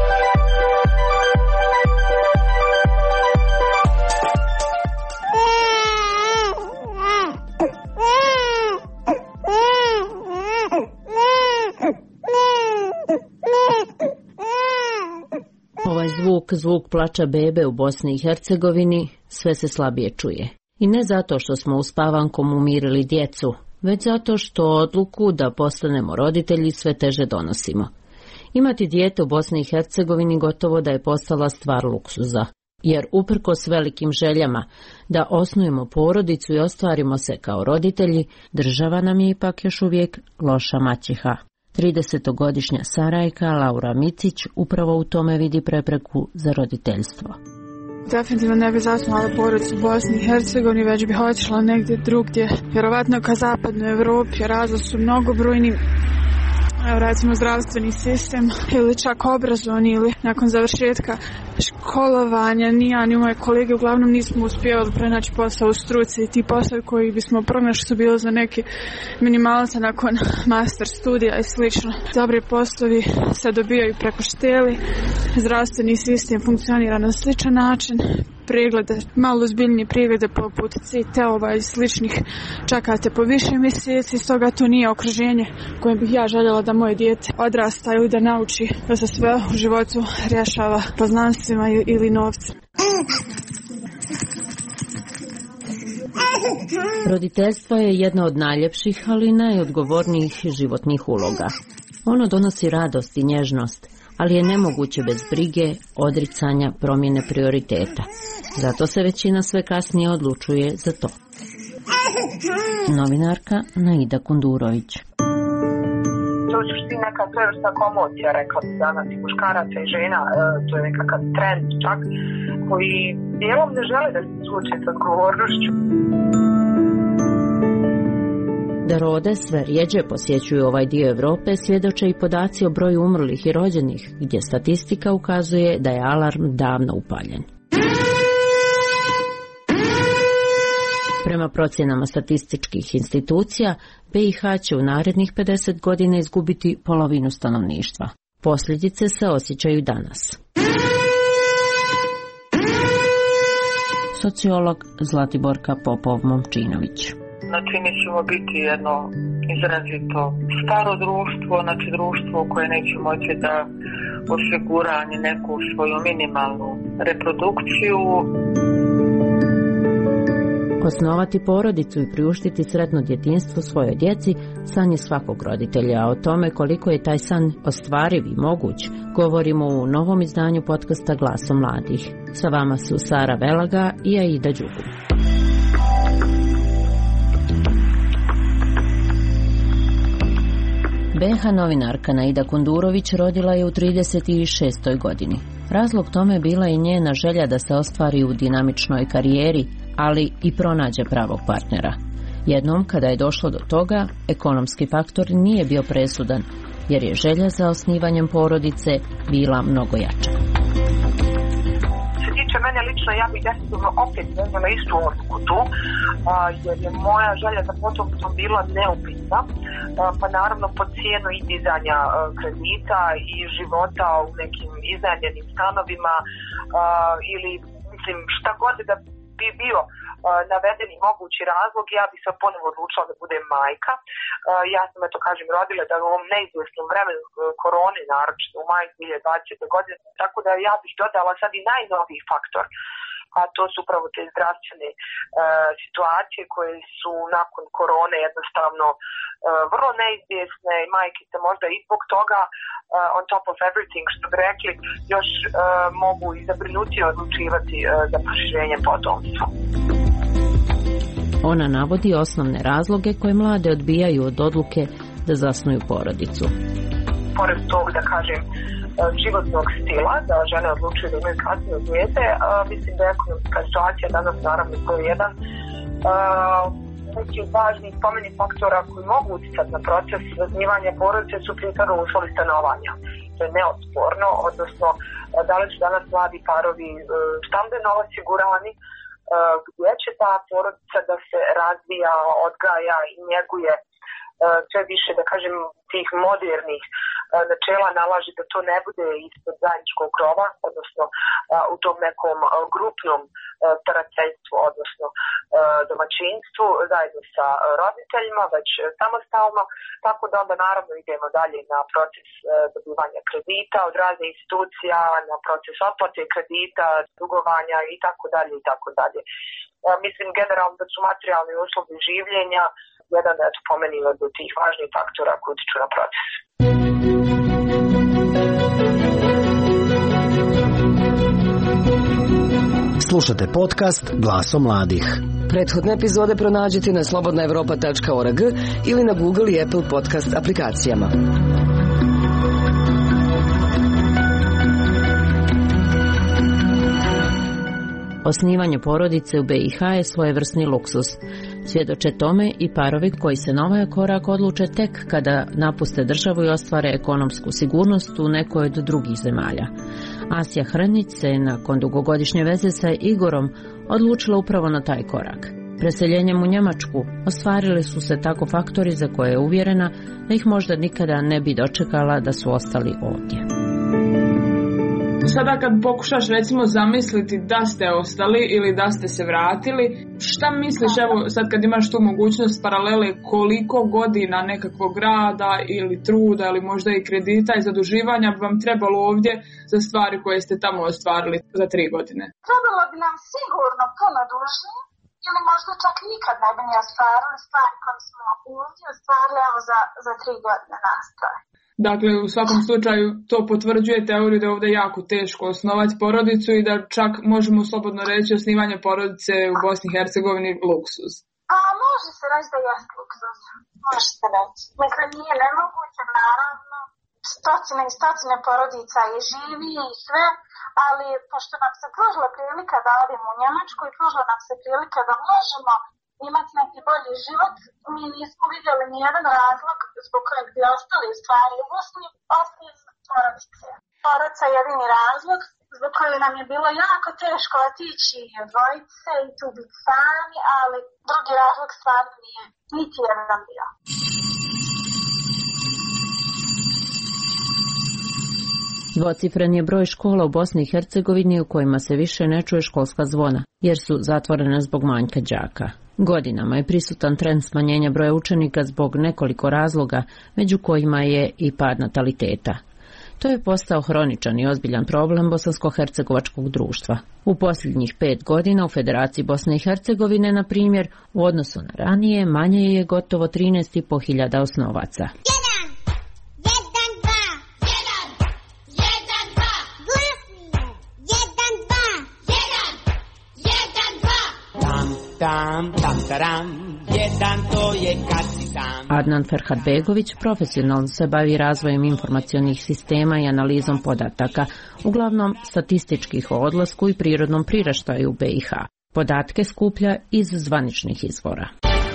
Ovaj zvuk, zvuk plača bebe u Bosni i Hercegovini, sve se slabije čuje. I ne zato što smo uspavankom umirili djecu, već zato što odluku da postanemo roditelji sve teže donosimo. Imati dijete u Bosni i Hercegovini gotovo da je postala stvar luksuza, jer uprkos velikim željama da osnujemo porodicu i ostvarimo se kao roditelji, država nam je ipak još uvijek loša maćeha. tridesetogodišnja Sarajka Laura Micić upravo u tome vidi prepreku za roditeljstvo. Definitivno ne bi zasnovala porodicu u Bosni i Hercegovini, već bi otišla negdje drugdje, vjerovatno ka zapadnoj Evropi. Razlozi su mnogobrojni, evo recimo zdravstveni sistem ili čak obrazovni, ili nakon završetka školovanja ni ja ni moje kolege uglavnom nismo uspjevali pronaći posao u struci. Ti poslovi koji bismo pronašli su bili za neke minimalce nakon master studija i slično. Dobri poslovi se dobijaju preko šteli, zdravstveni sistem funkcionira na sličan način, preglede, malo ozbiljnije preglede poput C T-ova i sličnih čekate po više mjeseci, stoga to nije okruženje kojem bih ja željela da moje dijete odrasta i da nauči da se sve u životu rješava poznanstvima ili novcem. Roditeljstvo je jedna od najljepših, ali i najodgovornijih životnih uloga. Ono donosi radost i nježnost, ali je nemoguće bez brige, odricanja, promjene prioriteta. Zato se većina sve kasnije odlučuje za to. Novinarka Naida Kundurović. To je suština neka svojevrsna komocija, rekla bi danas, i muškaraca i žena, to je nekakav trend čak, koji dijelom ne žele da se suoče s odgovornošću. Da rode sve rijeđe posjećuju ovaj dio Europe svjedoče i podaci o broju umrlih i rođenih, gdje statistika ukazuje da je alarm davno upaljen. Prema procjenama statističkih institucija, B i H će u narednih pedeset godina izgubiti polovinu stanovništva. Posljedice se osjećaju danas. Sociolog Zlatiborka Popov-Momčinović. Znači, mi ćemo biti jedno izrazito staro društvo, znači društvo koje neće moći da osigura ni neku svoju minimalnu reprodukciju. Osnovati porodicu i priuštiti sretno djetinjstvo svojoj djeci san je svakog roditelja, a o tome koliko je taj san ostvariv i moguć govorimo u novom izdanju podcasta Glasom mladih. Sa vama su Sara Velaga i Aida Đugum. B H novinarka Naida Kundurović rodila je u trideset šestoj godini. Razlog tome bila je njena želja da se ostvari u dinamičnoj karijeri, ali i pronađe pravog partnera. Jednom, kada je došlo do toga, ekonomski faktor nije bio presudan, jer je želja za osnivanjem porodice bila mnogo jača. Mene lično, ja bih definitivno opet donijela istu odluku tu, jer je moja želja za potomstvom bila neupitna, pa naravno po cijenu i dizanja kredita i života u nekim iznajmljenim stanovima ili mislim šta god da bi bio navedeni mogući razlog, ja bih se ponovo odlučila da budem majka. Ja sam, eto kažem, rodila da u ovom neizvjesnom vremenu korone, naročito u maju dvije tisuće dvadesete godine, tako da ja bih dodala sad i najnoviji faktor, a to su upravo te zdravstvene e, situacije koje su nakon korone jednostavno e, vrlo neizvjesne i majke se možda i zbog toga uh, on top of everything, što bi rekli, još uh, mogu i zabrinutije odlučivati uh, za proširenje potomstva. Ona navodi osnovne razloge koje mlade odbijaju od odluke da zasnuju porodicu. Pored tog, da kažem, životnog stila, da žene odlučuju da imaju kasnije dijete, uh, mislim da je ekonomska situacija danas naravno to je jedan uh, neki od važnih spomenih faktora koji mogu utjecati na proces zasnivanja porodice su prije uslovi stanovanja. To je neosporno, odnosno da li su danas mladi parovi stambeno osigurani, gdje će ta porodica da se razvija, odgaja i njeguje sve više, da kažem, tih modernih načela nalaže da to ne bude ispod zajedničkog krova, odnosno u tom nekom grupnom starateljstvu, odnosno domaćinstvu zajedno sa roditeljima, već samostalno, tako da onda naravno idemo dalje na proces dobivanja kredita od raznih institucija, na proces otplate kredita, dugovanja i tako dalje i tako dalje. Mislim generalno da su materijalni uslovi življenja jedan od pomeni od tih važnih faktora koji utiču na proces. Slušate podcast Glaso mladih. Prethodne epizode pronađite na slobodna evropa tačka org ili na Google i Apple podcast aplikacijama. Osnivanje porodice u B i H je svojevrsni luksus. Svjedoče tome i parovi koji se na ovaj korak odluče tek kada napuste državu i ostvare ekonomsku sigurnost u nekoj od drugih zemalja. Asja Hrnić se nakon dugogodišnje veze sa Igorom odlučila upravo na taj korak. Preseljenjem u Njemačku ostvarili su se tako faktori za koje je uvjerena da ih možda nikada ne bi dočekala da su ostali ovdje. Sada kad pokušaš recimo zamisliti da ste ostali ili da ste se vratili, šta misliš, evo sad kad imaš tu mogućnost paralele, koliko godina nekakvog rada ili truda ili možda i kredita i zaduživanja bi vam trebalo ovdje za stvari koje ste tamo ostvarili za tri godine? Trebalo bi nam sigurno puno duže ili možda čak nikad ne bi ni ostvarili stvari koje smo ovdje ostvarili evo za, za tri godine nastoje. Dakle, u svakom slučaju to potvrđuje teoriju da je ovdje jako teško osnovati porodicu i da čak možemo slobodno reći osnivanje porodice u Bosni i Hercegovini luksuz. A može se reći da je luksuz. Može se reći. Mislim, nije nemoguće, naravno. Stotine i stotine porodica je živi i sve, ali pošto nam se pružila prilika da odemo u Njemačku i pružila nam se prilika da možemo imati neki bolji život, mi nismo vidjeli nijedan razlog zbog kojeg bi ostali u stvari u Bosni, osim porodice. Porodica je jedini razlog zbog kojeg nam je bilo jako teško otići od dvojice i tu biti sami, ali drugi razlog stvarno nije niti jedan bio. Dvocifren je broj škola u Bosni i Hercegovini u kojima se više ne čuje školska zvona, jer su zatvorene zbog manjka đaka. Godinama je prisutan trend smanjenja broja učenika zbog nekoliko razloga, među kojima je i pad nataliteta. To je postao hroničan i ozbiljan problem bosansko-hercegovačkog društva. U posljednjih pet godina u Federaciji Bosne i Hercegovine, na primjer, u odnosu na ranije, manje je gotovo trinaest i po hiljada osnovaca. Tam, tam, taram, jedan to je kad si sam. Adnan Ferhatbegović profesionalno se bavi razvojem informacionih sistema i analizom podataka, uglavnom statističkih o odlasku i prirodnom priraštaju u B i H. Podatke skuplja iz zvaničnih izvora.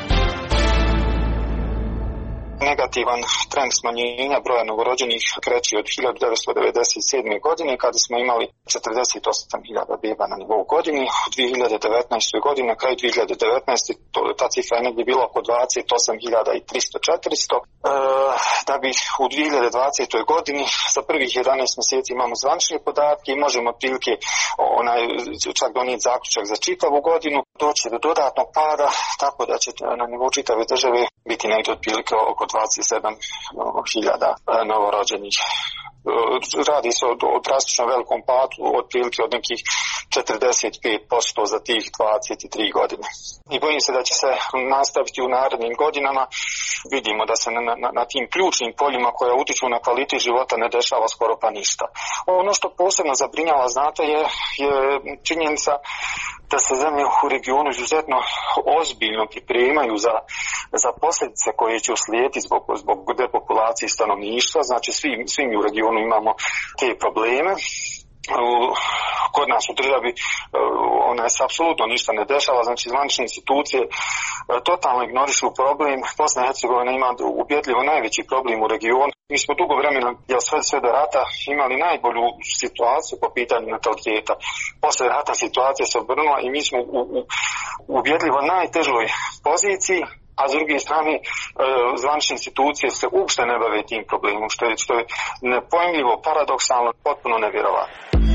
Negativan trend smanjenja broja novorođenih kreće od hiljadu devetsto devedeset sedme. godine kada smo imali četrdeset osam hiljada beba na nivou godini. U dvije hiljade devetnaestoj. godini, na kraju dvije hiljade devetnaeste. To, ta cifra je negdje bila oko dvadeset osam hiljada tristo do četiristo. E, da bi u dvije hiljade dvadesetoj. godini za prvih jedanaest mjeseci imamo zvanične podatke i možemo otprilike onaj, čak donijeti zaključak za čitavu godinu. Doći do dodatnog pada, tako da će na nivou čitave države biti negdje otprilike oko dvadeset sedam hiljada novorođenih. Radi se o, o drastično velikom padu, otprilike od nekih četrdeset pet posto za tih dvadeset tri godine. I bojim se da će se nastaviti u narednim godinama. Vidimo da se na, na, na tim ključnim poljima koja utiču na kvalitet života ne dešava skoro pa ništa. Ono što posebno zabrinjava, znate, je, je činjenica da se zemlje u regionu izuzetno ozbiljno pripremaju za, za posljedice koje će uslijediti zbog, zbog depopulacije stanovništva. Znači svi, svi mi u regionu imamo te probleme. Kod nas u državi ona se apsolutno ništa ne dešava, znači zvanične institucije totalno ignorišu problem. Bosna i Hercegovina ima ubjedljivo najveći problem u regionu. Mi smo dugo vremena, jel sve, sve do rata, imali najbolju situaciju po pitanju nataliteta. Posle rata situacija se obrnula i mi smo u, u ubjedljivo najtežoj poziciji, a s druge strane zvanične institucije se uopšte ne bave tim problemom, što je, što je nepojmljivo, paradoksalno, potpuno nevjerovatno.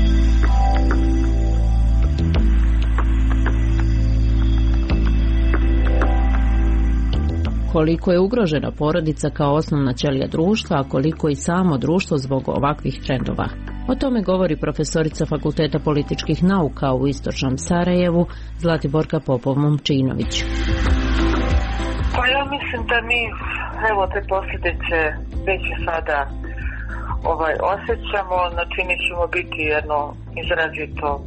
Koliko je ugrožena porodica kao osnovna ćelija društva, a koliko i samo društvo zbog ovakvih trendova. O tome govori profesorica Fakulteta političkih nauka u Istočnom Sarajevu Zlatiborka Popov-Momčinović. Pa ja mislim da mi, evo, te posljedice već sada ovaj, osjećamo, znači mi ćemo biti jedno izrazito a,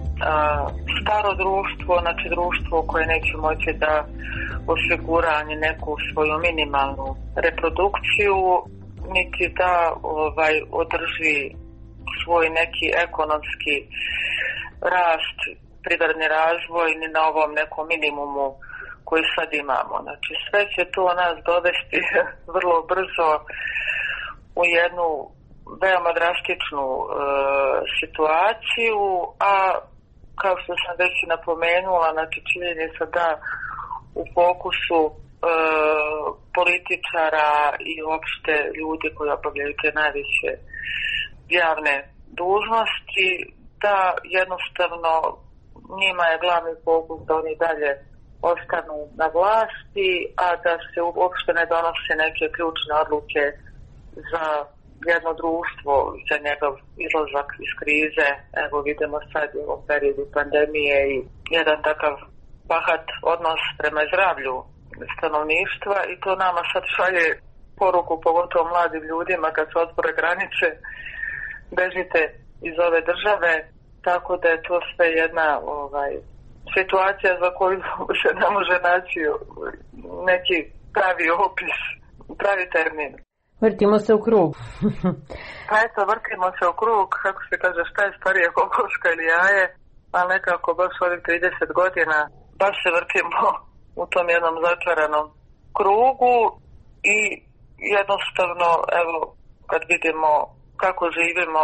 staro društvo, znači društvo koje neće moći da osigura ni neku svoju minimalnu reprodukciju, niti da ovaj, održi svoj neki ekonomski rast, privredni razvoj, ni na ovom nekom minimumu koji sad imamo. Znači sve će to nas dovesti vrlo brzo u jednu veoma drastičnu e, situaciju, a kao što sam već napomenula, znači činjenica da u fokusu e, političara i uopšte ljudi koji obavljaju te najviše javne dužnosti, da jednostavno njima je glavni fokus da oni dalje ostanu na vlasti, a da se uopšte ne donose neke ključne odluke za jedno društvo, za njegov izlazak iz krize. Evo vidimo sad u ovom periodu pandemije i jedan takav bahat odnos prema zdravlju stanovništva, i to nama sad šalje poruku, pogotovo mladim ljudima kad se otvore granice, bežite iz ove države, tako da je to sve jedna ovaj, situacija za koju se ne može naći neki pravi opis, pravi termin. Vrtimo se u krug. Pa eto, vrtimo se u krug, kako se kaže, šta je starije, kokoška ili jaje, ali nekako baš ovih trideset godina baš se vrtimo u tom jednom začaranom krugu i jednostavno, evo, kad vidimo kako živimo,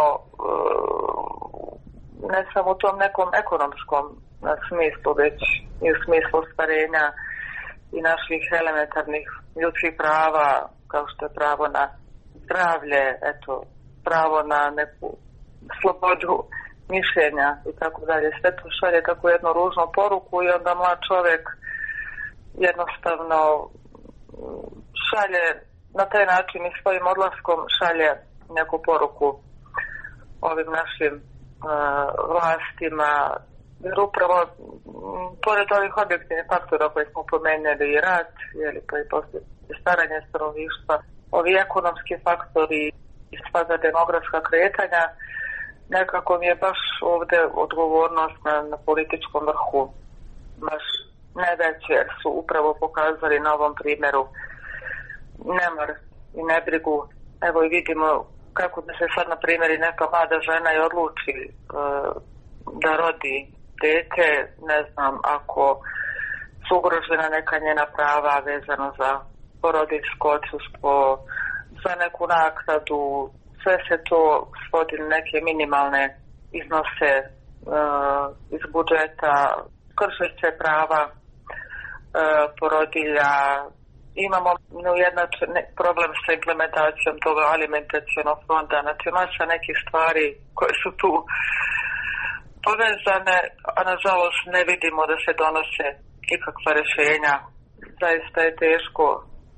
ne samo u tom nekom ekonomskom smislu, već i u smislu ostvarenja i naših elementarnih ljudskih prava, kao što je pravo na zdravlje, eto, pravo na neku slobodu mišljenja i tako dalje. Sve to šalje tako jednu ružnu poruku i onda mlad čovjek jednostavno šalje na taj način i svojim odlaskom šalje neku poruku ovim našim uh, vlastima, jer upravo m, pored ovih objektivnih faktora koje smo pomenuli, i rat, jeli, pa i poslije staranje stanovništva, ovi ekonomski faktori i sva demografska kretanja, nekako mi je baš ovdje odgovornost na, na političkom vrhu baš najveće, jer su upravo pokazali na ovom primjeru nemar i nebrigu. Evo i vidimo kako da se sad, na primjer, i neka mlada žena i odluči e, da rodi dete, ne znam, ako su ugrožena neka njena prava vezano za porodiljsko odsustvo, za neku naknadu, sve se to svodi na neke minimalne iznose e, iz budžeta, kršeće prava e, porodilja. Imamo neujednačen problem sa implementacijom toga alimentacionog fonda, znači masa nekih stvari koje su tu povezane, a nažalost ne vidimo da se donose ikakva rješenja. Zaista je teško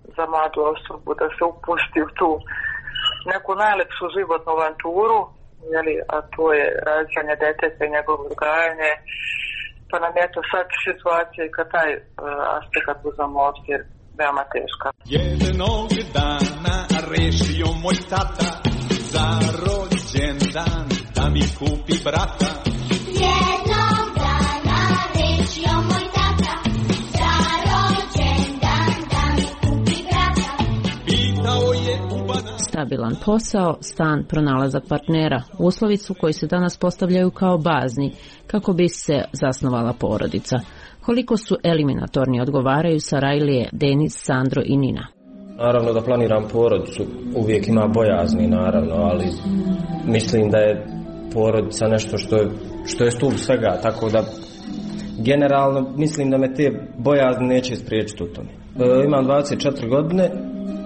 za mladu osobu da se upusti u tu neku najlepšu životnu avanturu, jeli, a to je rađanje deteta i njegovo odgajanje, pa nam je to sad situacija i kad taj uh, aspekt uzamo u obzir veoma teška. Jednog dana rešio moj tata za rođendan da mi kupi brata. Jednog dana rešio moj tata za rođendan da mi kupi brata. Pitao je ubana. Stabilan posao, stan, pronalazak partnera, uslovi su koji se danas postavljaju kao bazni kako bi se zasnovala porodica. Koliko su eliminatorni odgovaraju Sarajlije, Denis, Sandro i Nina. Naravno da planiram porodicu, uvijek ima bojazni naravno, ali mislim da je porodica nešto što je, što je stup svega, tako da generalno mislim da me te bojazni neće spriječiti u tome. E, imam dvadeset četiri godine e,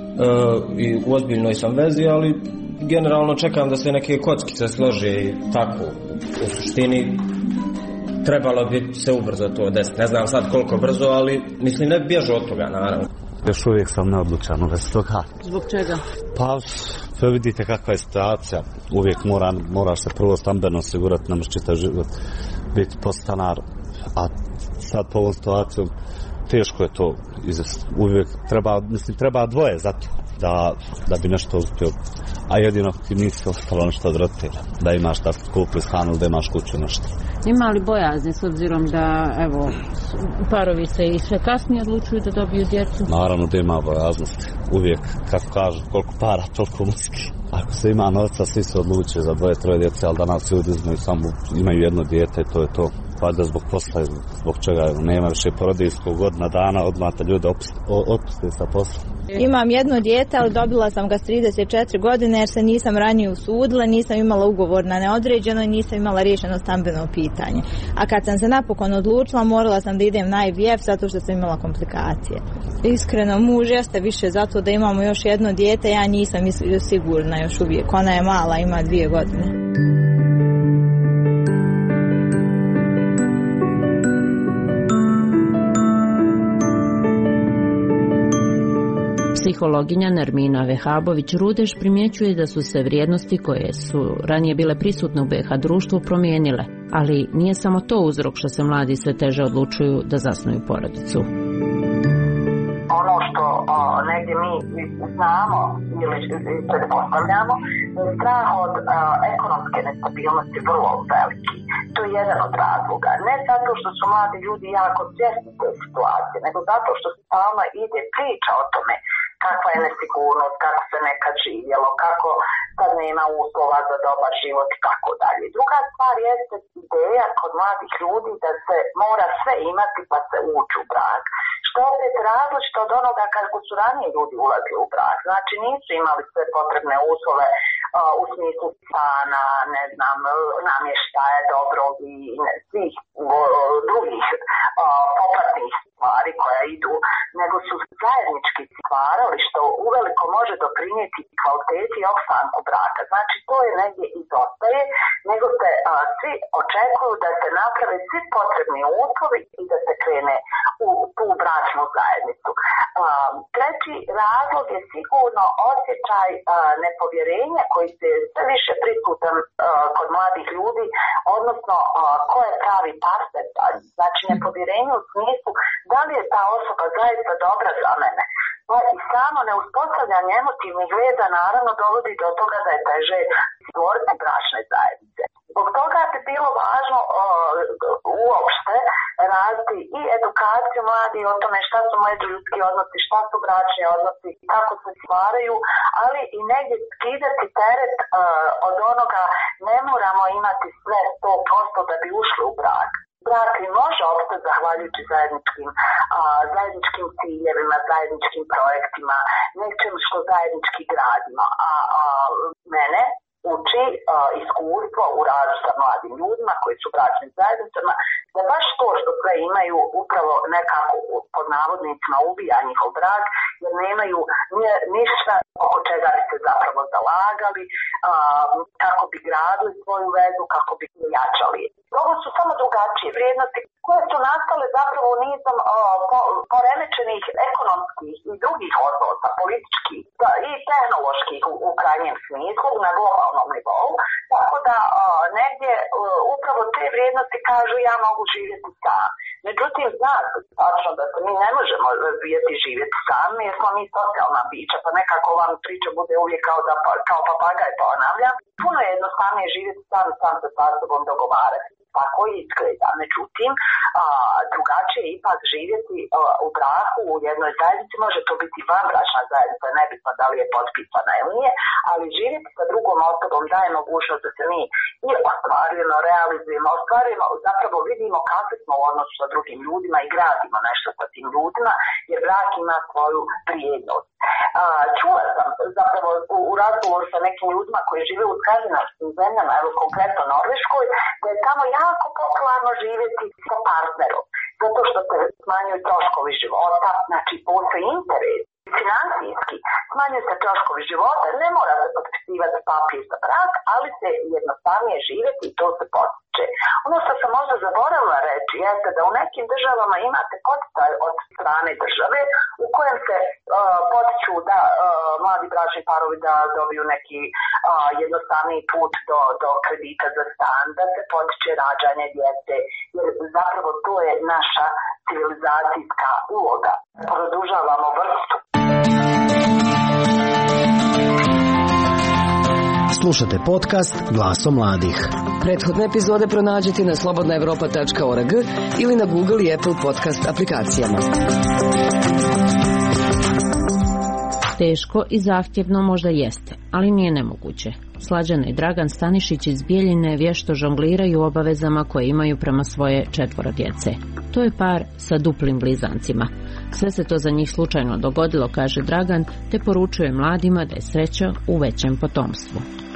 i u ozbiljnoj sam vezi, ali generalno čekam da se neke kockice slože i tako. U suštini trebalo bi se ubrzo to desiti. Ne znam sad koliko brzo, ali mislim ne bježu od toga, naravno. Još uvijek sam neodlučan u vezi toga. Zbog čega? Pa, to vidite kakva je situacija. Uvijek mora, moraš se prvo stambeno osigurati, ne možeš čitav život biti podstanar. A sad po ovom situaciju teško je to izvesti. Uvijek treba, mislim, treba dvoje za to da, da bi nešto uspio. A jedino ti nisi ostalo nešto od roditelja. Da imaš da kupi stan ili da imaš kuću nešto. Ima li bojazni s obzirom da, evo, parovi se i sve kasnije odlučuju da dobiju djecu? Naravno da ima bojaznosti. Uvijek, kako kažu, koliko para, toliko muzike. Ako se ima novca, svi se odlučuju za dvoje, troje djece, ali danas ljudi imaju samo, imaju jedno dijete, to je to. Valjda zbog posla, zbog čega nema više porodiljskog godina dana, odmah te ljude otpuste sa posla. Imam jedno dijete, ali dobila sam ga s trideset četiri godine jer se nisam ranije usudila, nisam imala ugovor na neodređeno i nisam imala riješeno stambeno pitanje. A kad sam se napokon odlučila, morala sam da idem na I V F zato što sam imala komplikacije. Iskreno, muž jeste više zato da imamo još jedno dijete, ja nisam sigurna još uvijek. Ona je mala, ima dvije godine. Psihologinja Nermina Vehabović-Rudeš primjećuje da su se vrijednosti koje su ranije bile prisutne u B H društvu promijenile, ali nije samo to uzrok što se mladi sve teže odlučuju da zasnuju porodicu. Ono što o, negdje mi znamo ili pretpostavljamo, je strah od o, ekonomske nestabilnosti vrlo veliki. To je jedan od razloga. Ne zato što su mladi ljudi jako svjesni te situacije, nego zato što se stalno ide priča o tome kakva je nesigurnost, kako se nekad živjelo, kako sad nema uslova za dobar život i tako dalje. Druga stvar jeste ideja kod mladih ljudi da se mora sve imati pa se ući u brak. Što opet različito od onoga kako su ranije ljudi ulazili u brak. Znači nisu imali sve potrebne uslove uh, u smislu stana, ne znam, namještaja dobrog i ne, svih uh, drugih uh, popratnih stvari koja idu, nego su zajednički stvarali što uveliko može doprinijeti kvaliteti i opstanku braka. Znači to je negdje izostaje, nego se a, svi očekuju da se naprave svi potrebni uslovi i da se krene u tu bračnu zajednicu. A, treći razlog je sigurno osjećaj a, nepovjerenja koji se sve više prisutan a, kod mladih ljudi, odnosno a, ko je pravi partner. Znači nepovjerenje u smislu da li je ta osoba zaista dobra za mene. Pa i samo neuspostavljanje emotivnih veza naravno dovodi do toga da je teže stvoriti bračne zajednice. Zbog toga bi bilo važno o, uopšte raditi i edukaciju mladih o tome šta su međuljudski odnosi, šta su bračni odnosi, kako se stvaraju, ali i negdje skidati teret o, od onoga ne moramo imati sve sto posto da bi ušli u brak. Brak i može opstati zahvaljujući zajedničkim, a, zajedničkim ciljevima, zajedničkim projektima, nečem što zajednički gradimo. A, a mene uči a, iskustvo u radu sa mladim ljudima koji su bračnim zajednicama, da baš to što sve imaju upravo nekako pod navodnicima ubija njihov brak, jer nemaju ništa oko čega bi se zapravo zalagali, a, kako bi gradili svoju vezu, kako bi jačali. Ovo su samo drugačije vrijednosti koje su nastale zapravo nizom o, po, poremečenja ograničenih ekonomskih i drugih odnosa, političkih i tehnoloških u, u krajnjem smislu na globalnom nivou, tako da a, negdje a, upravo te vrijednosti kažu ja mogu živjeti sam. Međutim, zna se tačno da se mi ne možemo razvijeti živjeti sami, jer smo mi socijalna bića, pa nekako vam priča bude uvijek kao, da, kao papagaj ponavljam. Puno je jednostavnije živjeti sam i sam sa sobom dogovarati. Tako izgleda. Međutim, a, drugačije je ipak živjeti a, u braku, u jednoj zajednici, može to biti vanbračna zajednica, nebitno da li je potpisana ili nije, ali živjeti sa drugom osobom daje mogućnost da se mi i ostvarujemo, realizujemo, ostvarujemo, zapravo vidimo kakvi smo u odnosu sa drugim ljudima i gradimo nešto sa tim ljudima, jer brak ima svoju vrijednost. A, čula sam zapravo u, u razgovoru sa nekim ljudima koji žive u skandinavskim zemljama, evo konkretno Norveškoj, da je tamo jako popularno živjeti sa partnerom, zato što se smanjuju troškovi života, znači postoji interes financijski, smanjuju se troškovi života, ne mora se potpisivati papir za brak, ali se jednostavnije živjeti i to se potiče. Ono što sam možda zaboravila reći jeste da u nekim državama imate poticaj od strane države u kojem se uh, potiču da uh, mladi bračni parovi da dobiju neki uh, jednostavniji put do, do kredita za stan, da se potiče rađanje djece, jer zapravo to je naša civilizacijska uloga. Produžavamo vrstu. Slušate podcast Glasom mladih. Prethodne epizode pronađite na slobodna evropa tačka org ili na Google i Apple podcast aplikacijama. Teško i zahtjevno možda jeste, ali nije nemoguće. Slađana i Dragan Stanišić iz Bijeljine vješto žongliraju obavezama koje imaju prema svoje četvoro djece. To je par sa duplim blizancima. Sve se to za njih slučajno dogodilo, kaže Dragan, te poručuje mladima da je sreća u većem potomstvu.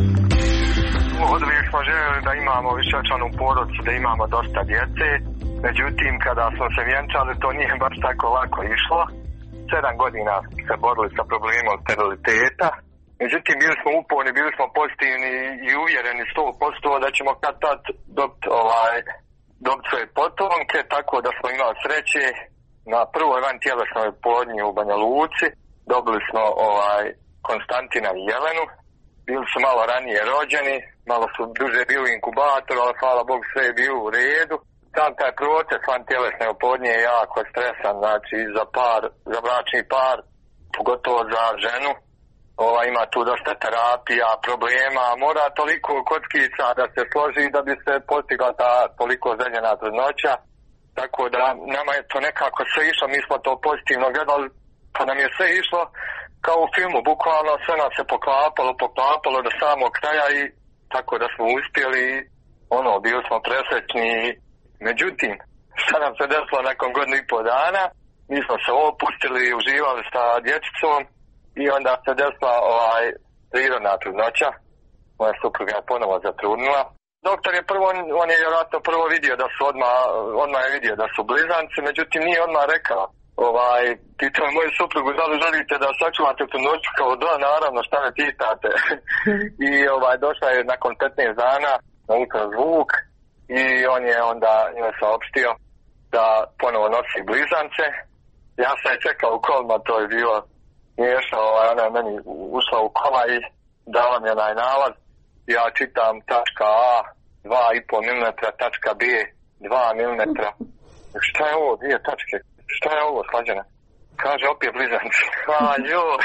Od uvijek smo željeli da imamo višečlanu porodicu, da imamo dosta djece. Međutim, kada smo se vjenčali, to nije baš tako lako išlo. Sedam godina se borili sa problemom steriliteta. Međutim, bili smo uporni, bili smo pozitivni i uvjereni sto posto da ćemo kad tad dobiti ovaj, dobiti svoje potomke, tako da smo imali sreće. Na prvoj van tjelesnoj plodnji u Banja Luci dobili smo ovaj, Konstantina i Jelenu. Bili su malo ranije rođeni, malo su duže bili u inkubatoru, ali hvala Bogu sve je bilo u redu. Sam taj proces van tjelesne oplodnje je jako stresan, znači za par, za bračni par, pogotovo za ženu. Ova, ima tu dosta terapija, problema, mora toliko kockica da se složi da bi se postigla ta toliko željena trudnoća. Tako da nama je to nekako sve išlo, mi smo to pozitivno gledali, pa nam je sve išlo kao u filmu, bukvalno sve nam se poklapalo, poklapalo do samog kraja i tako da smo uspjeli, ono, bili smo presrećni. Međutim, šta nam se desilo nakon godinu i pol dana, mi smo se opustili, uživali sa dječicom i onda se desila ovaj, prirodna trudnoća. Moja supruga je ponovo zatrudnila. Doktor je prvo, on je vjerojatno prvo vidio da su odmah, odmah je vidio da su blizanci, međutim nije odmah rekao. Ovaj, pitao moju suprugu da li želite da sačuvate trudnoću, kao da, naravno, šta me pitate. I ovaj, došla je nakon petnaest dana na ultrazvuk i on je onda njoj saopštio da ponovo nosi blizance. Ja sam je čekao u kolima, to je bilo smiješno, ovaj, ona je meni ušla u kola i dala mi onaj nalaz. Ja čitam tačka A dva i pol milimetra, tačka B dva milimetra. Šta je ovo, dvije tačke? Šta je ovo, Slađana? Kaže, opet blizanci. A, joj.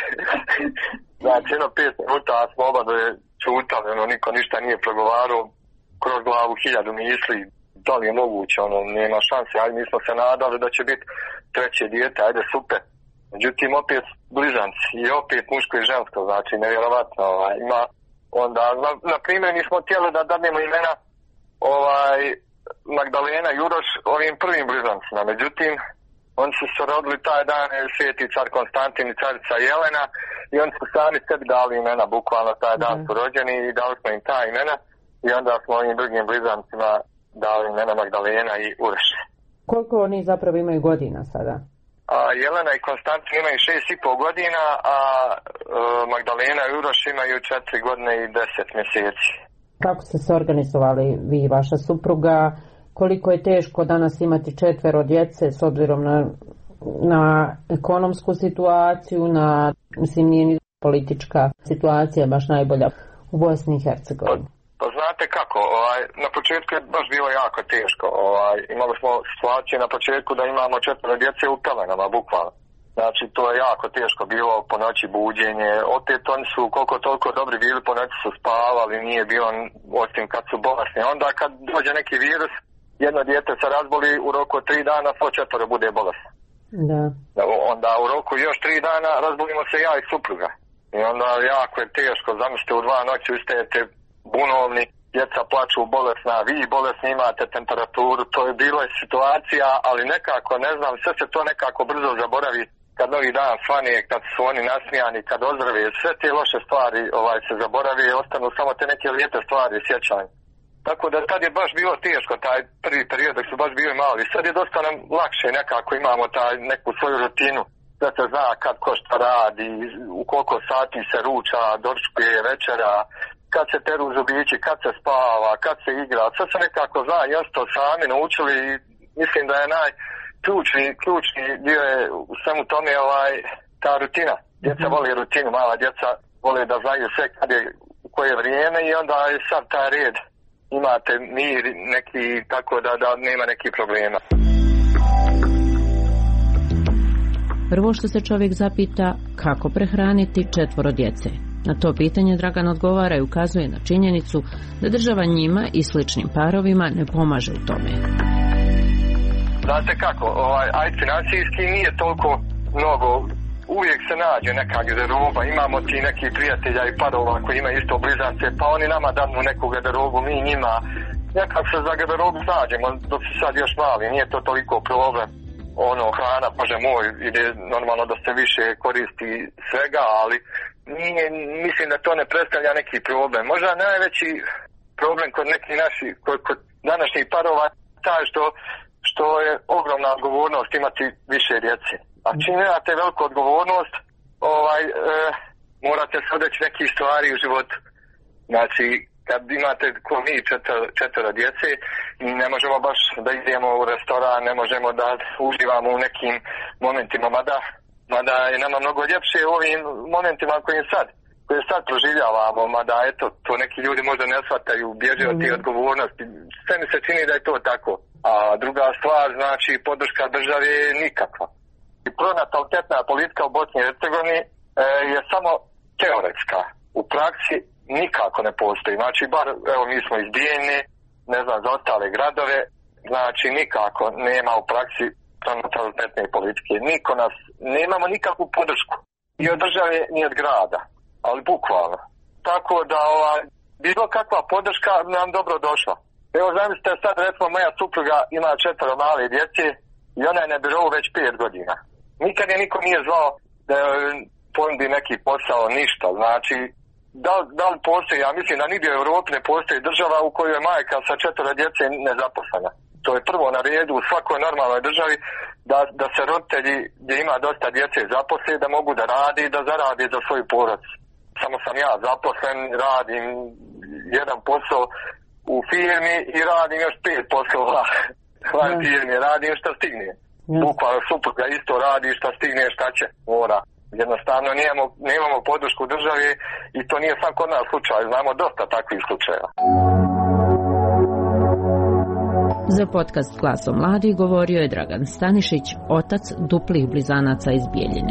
Znači, jedno pet minuta smo oba da je čutali, ono, niko ništa nije progovarao, kroz glavu hiljadu misli, da li je moguće, ono, nema šanse, ali mi smo se nadali da će biti treće dijete, ajde, super. Međutim, opet blizanci i opet muško i žensko, znači, nevjerovatno, ovaj, ima, onda, na, na primjer, mi smo htjeli da dadnemo imena, ovaj, Magdalena i Uroš ovim prvim blizancima, međutim, oni su se rodili taj dan, sveti car Konstantin i carica Jelena, i oni su sami sebi dali imena, bukvalno taj dan su rođeni i dali smo im ta imena, i onda smo ovim drugim blizancima dali imena Magdalena i Uroš. Koliko oni zapravo imaju godina sada? A, Jelena i Konstantin imaju šest i pol godina, a e, Magdalena i Uroš imaju četiri godine i deset mjeseci. Kako ste se organizovali vi i vaša supruga? Koliko je teško danas imati četvero djece s obzirom na na ekonomsku situaciju, na, mislim, nije ni politička situacija baš najbolja u Bosni i Hercegovini. Pa znate kako, ovaj, na početku je baš bilo jako teško. Ovaj, imali smo situaciju na početku da imamo četvero djece u pelenama, bukvalno. Znači, to je jako teško bilo po noći buđenje. Opet oni su koliko toliko dobri bili, po noći su spavali, nije bilo osim kad su bolesni. Onda kad dođe neki virus, jedno dijete se razboli, u roku tri dana svo četvero bude bolesno. Da. Onda u roku još tri dana razbolimo se ja i supruga. I onda jako je teško, zamislite u dva noći ustajete bunovni, djeca plaču bolesna, vi bolesni imate temperaturu, to je bilo je situacija, ali nekako, ne znam, sve se to nekako brzo zaboravi kad novi dan svane, kad su oni nasmijani, kad ozdrave, sve te loše stvari ovaj, se zaborave i ostanu samo te neke lijepe stvari, sjećanje. Tako da tad je baš bilo teško, taj prvi period dok su baš bili mali. Sad je dosta nam lakše nekako, imamo taj neku svoju rutinu. Da se zna kad ko šta radi, u koliko sati se ruča, doručkuje, večera, kad se peru zubići, kad se spava, kad se igra. Sve se nekako zna, jasno sami naučili i mislim da je najključni ključni dio je u svemu tome ovaj, ta rutina. Djeca mm-hmm. vole rutinu, mala djeca vole da znaju sve kad je, u koje vrijeme i onda je sad taj red. Imate mir neki, tako da, da nema nekih problema. Prvo što se čovjek zapita, kako prehraniti četvoro djece. Na to pitanje Dragan odgovara i ukazuje na činjenicu da država njima i sličnim parovima ne pomaže u tome. Znate kako, ovaj, aj financijski nije toliko mnogo, uvijek se nađe neka garderoba, imamo ti neki prijatelja i parova koji imaju isto blizance, pa oni nama danu neku garderobu, mi njima, nekako se za garderobu nađemo, dok se sad još mali, nije to toliko problem. Ono, hrana, bože moj, ide normalno da se više koristi svega, ali nije, mislim da to ne predstavlja neki problem. Možda najveći problem kod nekih naših, kod, kod današnjih parova, taj što, što je ogromna odgovornost imati više djece. A čim imate veliku odgovornost, ovaj, e, morate se odreći nekih stvari u životu. Znači, kad imate ko mi četvero, četvero djece, ne možemo baš da idemo u restoran, ne možemo da uživamo u nekim momentima, mada, mada je nama mnogo ljepše u ovim momentima kojim sad, koje sad proživljavamo, mada eto, to neki ljudi možda ne shvataju, bježe od te odgovornosti. Sve mi se čini da je to tako. A druga stvar, znači, podrška države je nikakva. I pronatalitetna politika u Bosni i Hercegovini e, je samo teoretska. U praksi nikako ne postoji. Znači, bar, evo, mi smo iz Bijeljne, ne znam, za ostale gradove, znači, nikako nema u praksi pronatalitetne politike. Niko nas, nemamo nikakvu podršku. I od države, ni od grada. Ali bukvalno. Tako da, ovaj, bilo kakva podrška nam dobro došla. Evo, zamislite, sad, recimo, moja supruga ima četvero male djece i ona je na birovu već pet godina. Nikad je niko nije zvao da ponudi neki posao, ništa. Znači, Da, da li postoji, ja mislim da nigdje u Europi ne postoji država u kojoj je majka sa četvero djece nezaposlena. To je prvo na redu u svakoj normalnoj državi da, da se roditelji gdje ima dosta djece zaposle, da mogu da radi i da zaradi za svoju porodicu. Samo sam ja zaposlen, radim jedan posao u firmi i radim još pet poslova van firmi, radim što stigne. Bukvalno supruga isto radi što stigne, šta će, mora. Jednostavno nemamo, nemamo podršku države i to nije sam kod nas slučaj, znamo dosta takvih slučajeva. Za podcast Glasom mladih govorio je Dragan Stanišić, otac duplih blizanaca iz Bijeljine.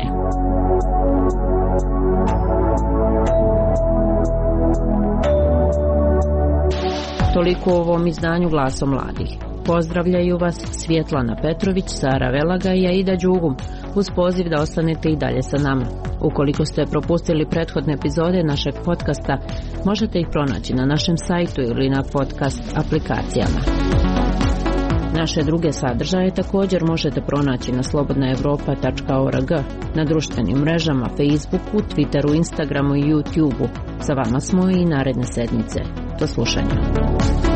Toliko u ovom izdanju Glasom mladih. Pozdravljaju vas Svjetlana Petrović, Sara Velaga i Aida Đugum, uz poziv da ostanete i dalje sa nama. Ukoliko ste propustili prethodne epizode našeg podcasta, možete ih pronaći na našem sajtu ili na podcast aplikacijama. Naše druge sadržaje također možete pronaći na slobodna evropa tačka org, na društvenim mrežama Facebooku, Twitteru, Instagramu i YouTubeu. Sa vama smo i naredne sedmice. Do slušanja.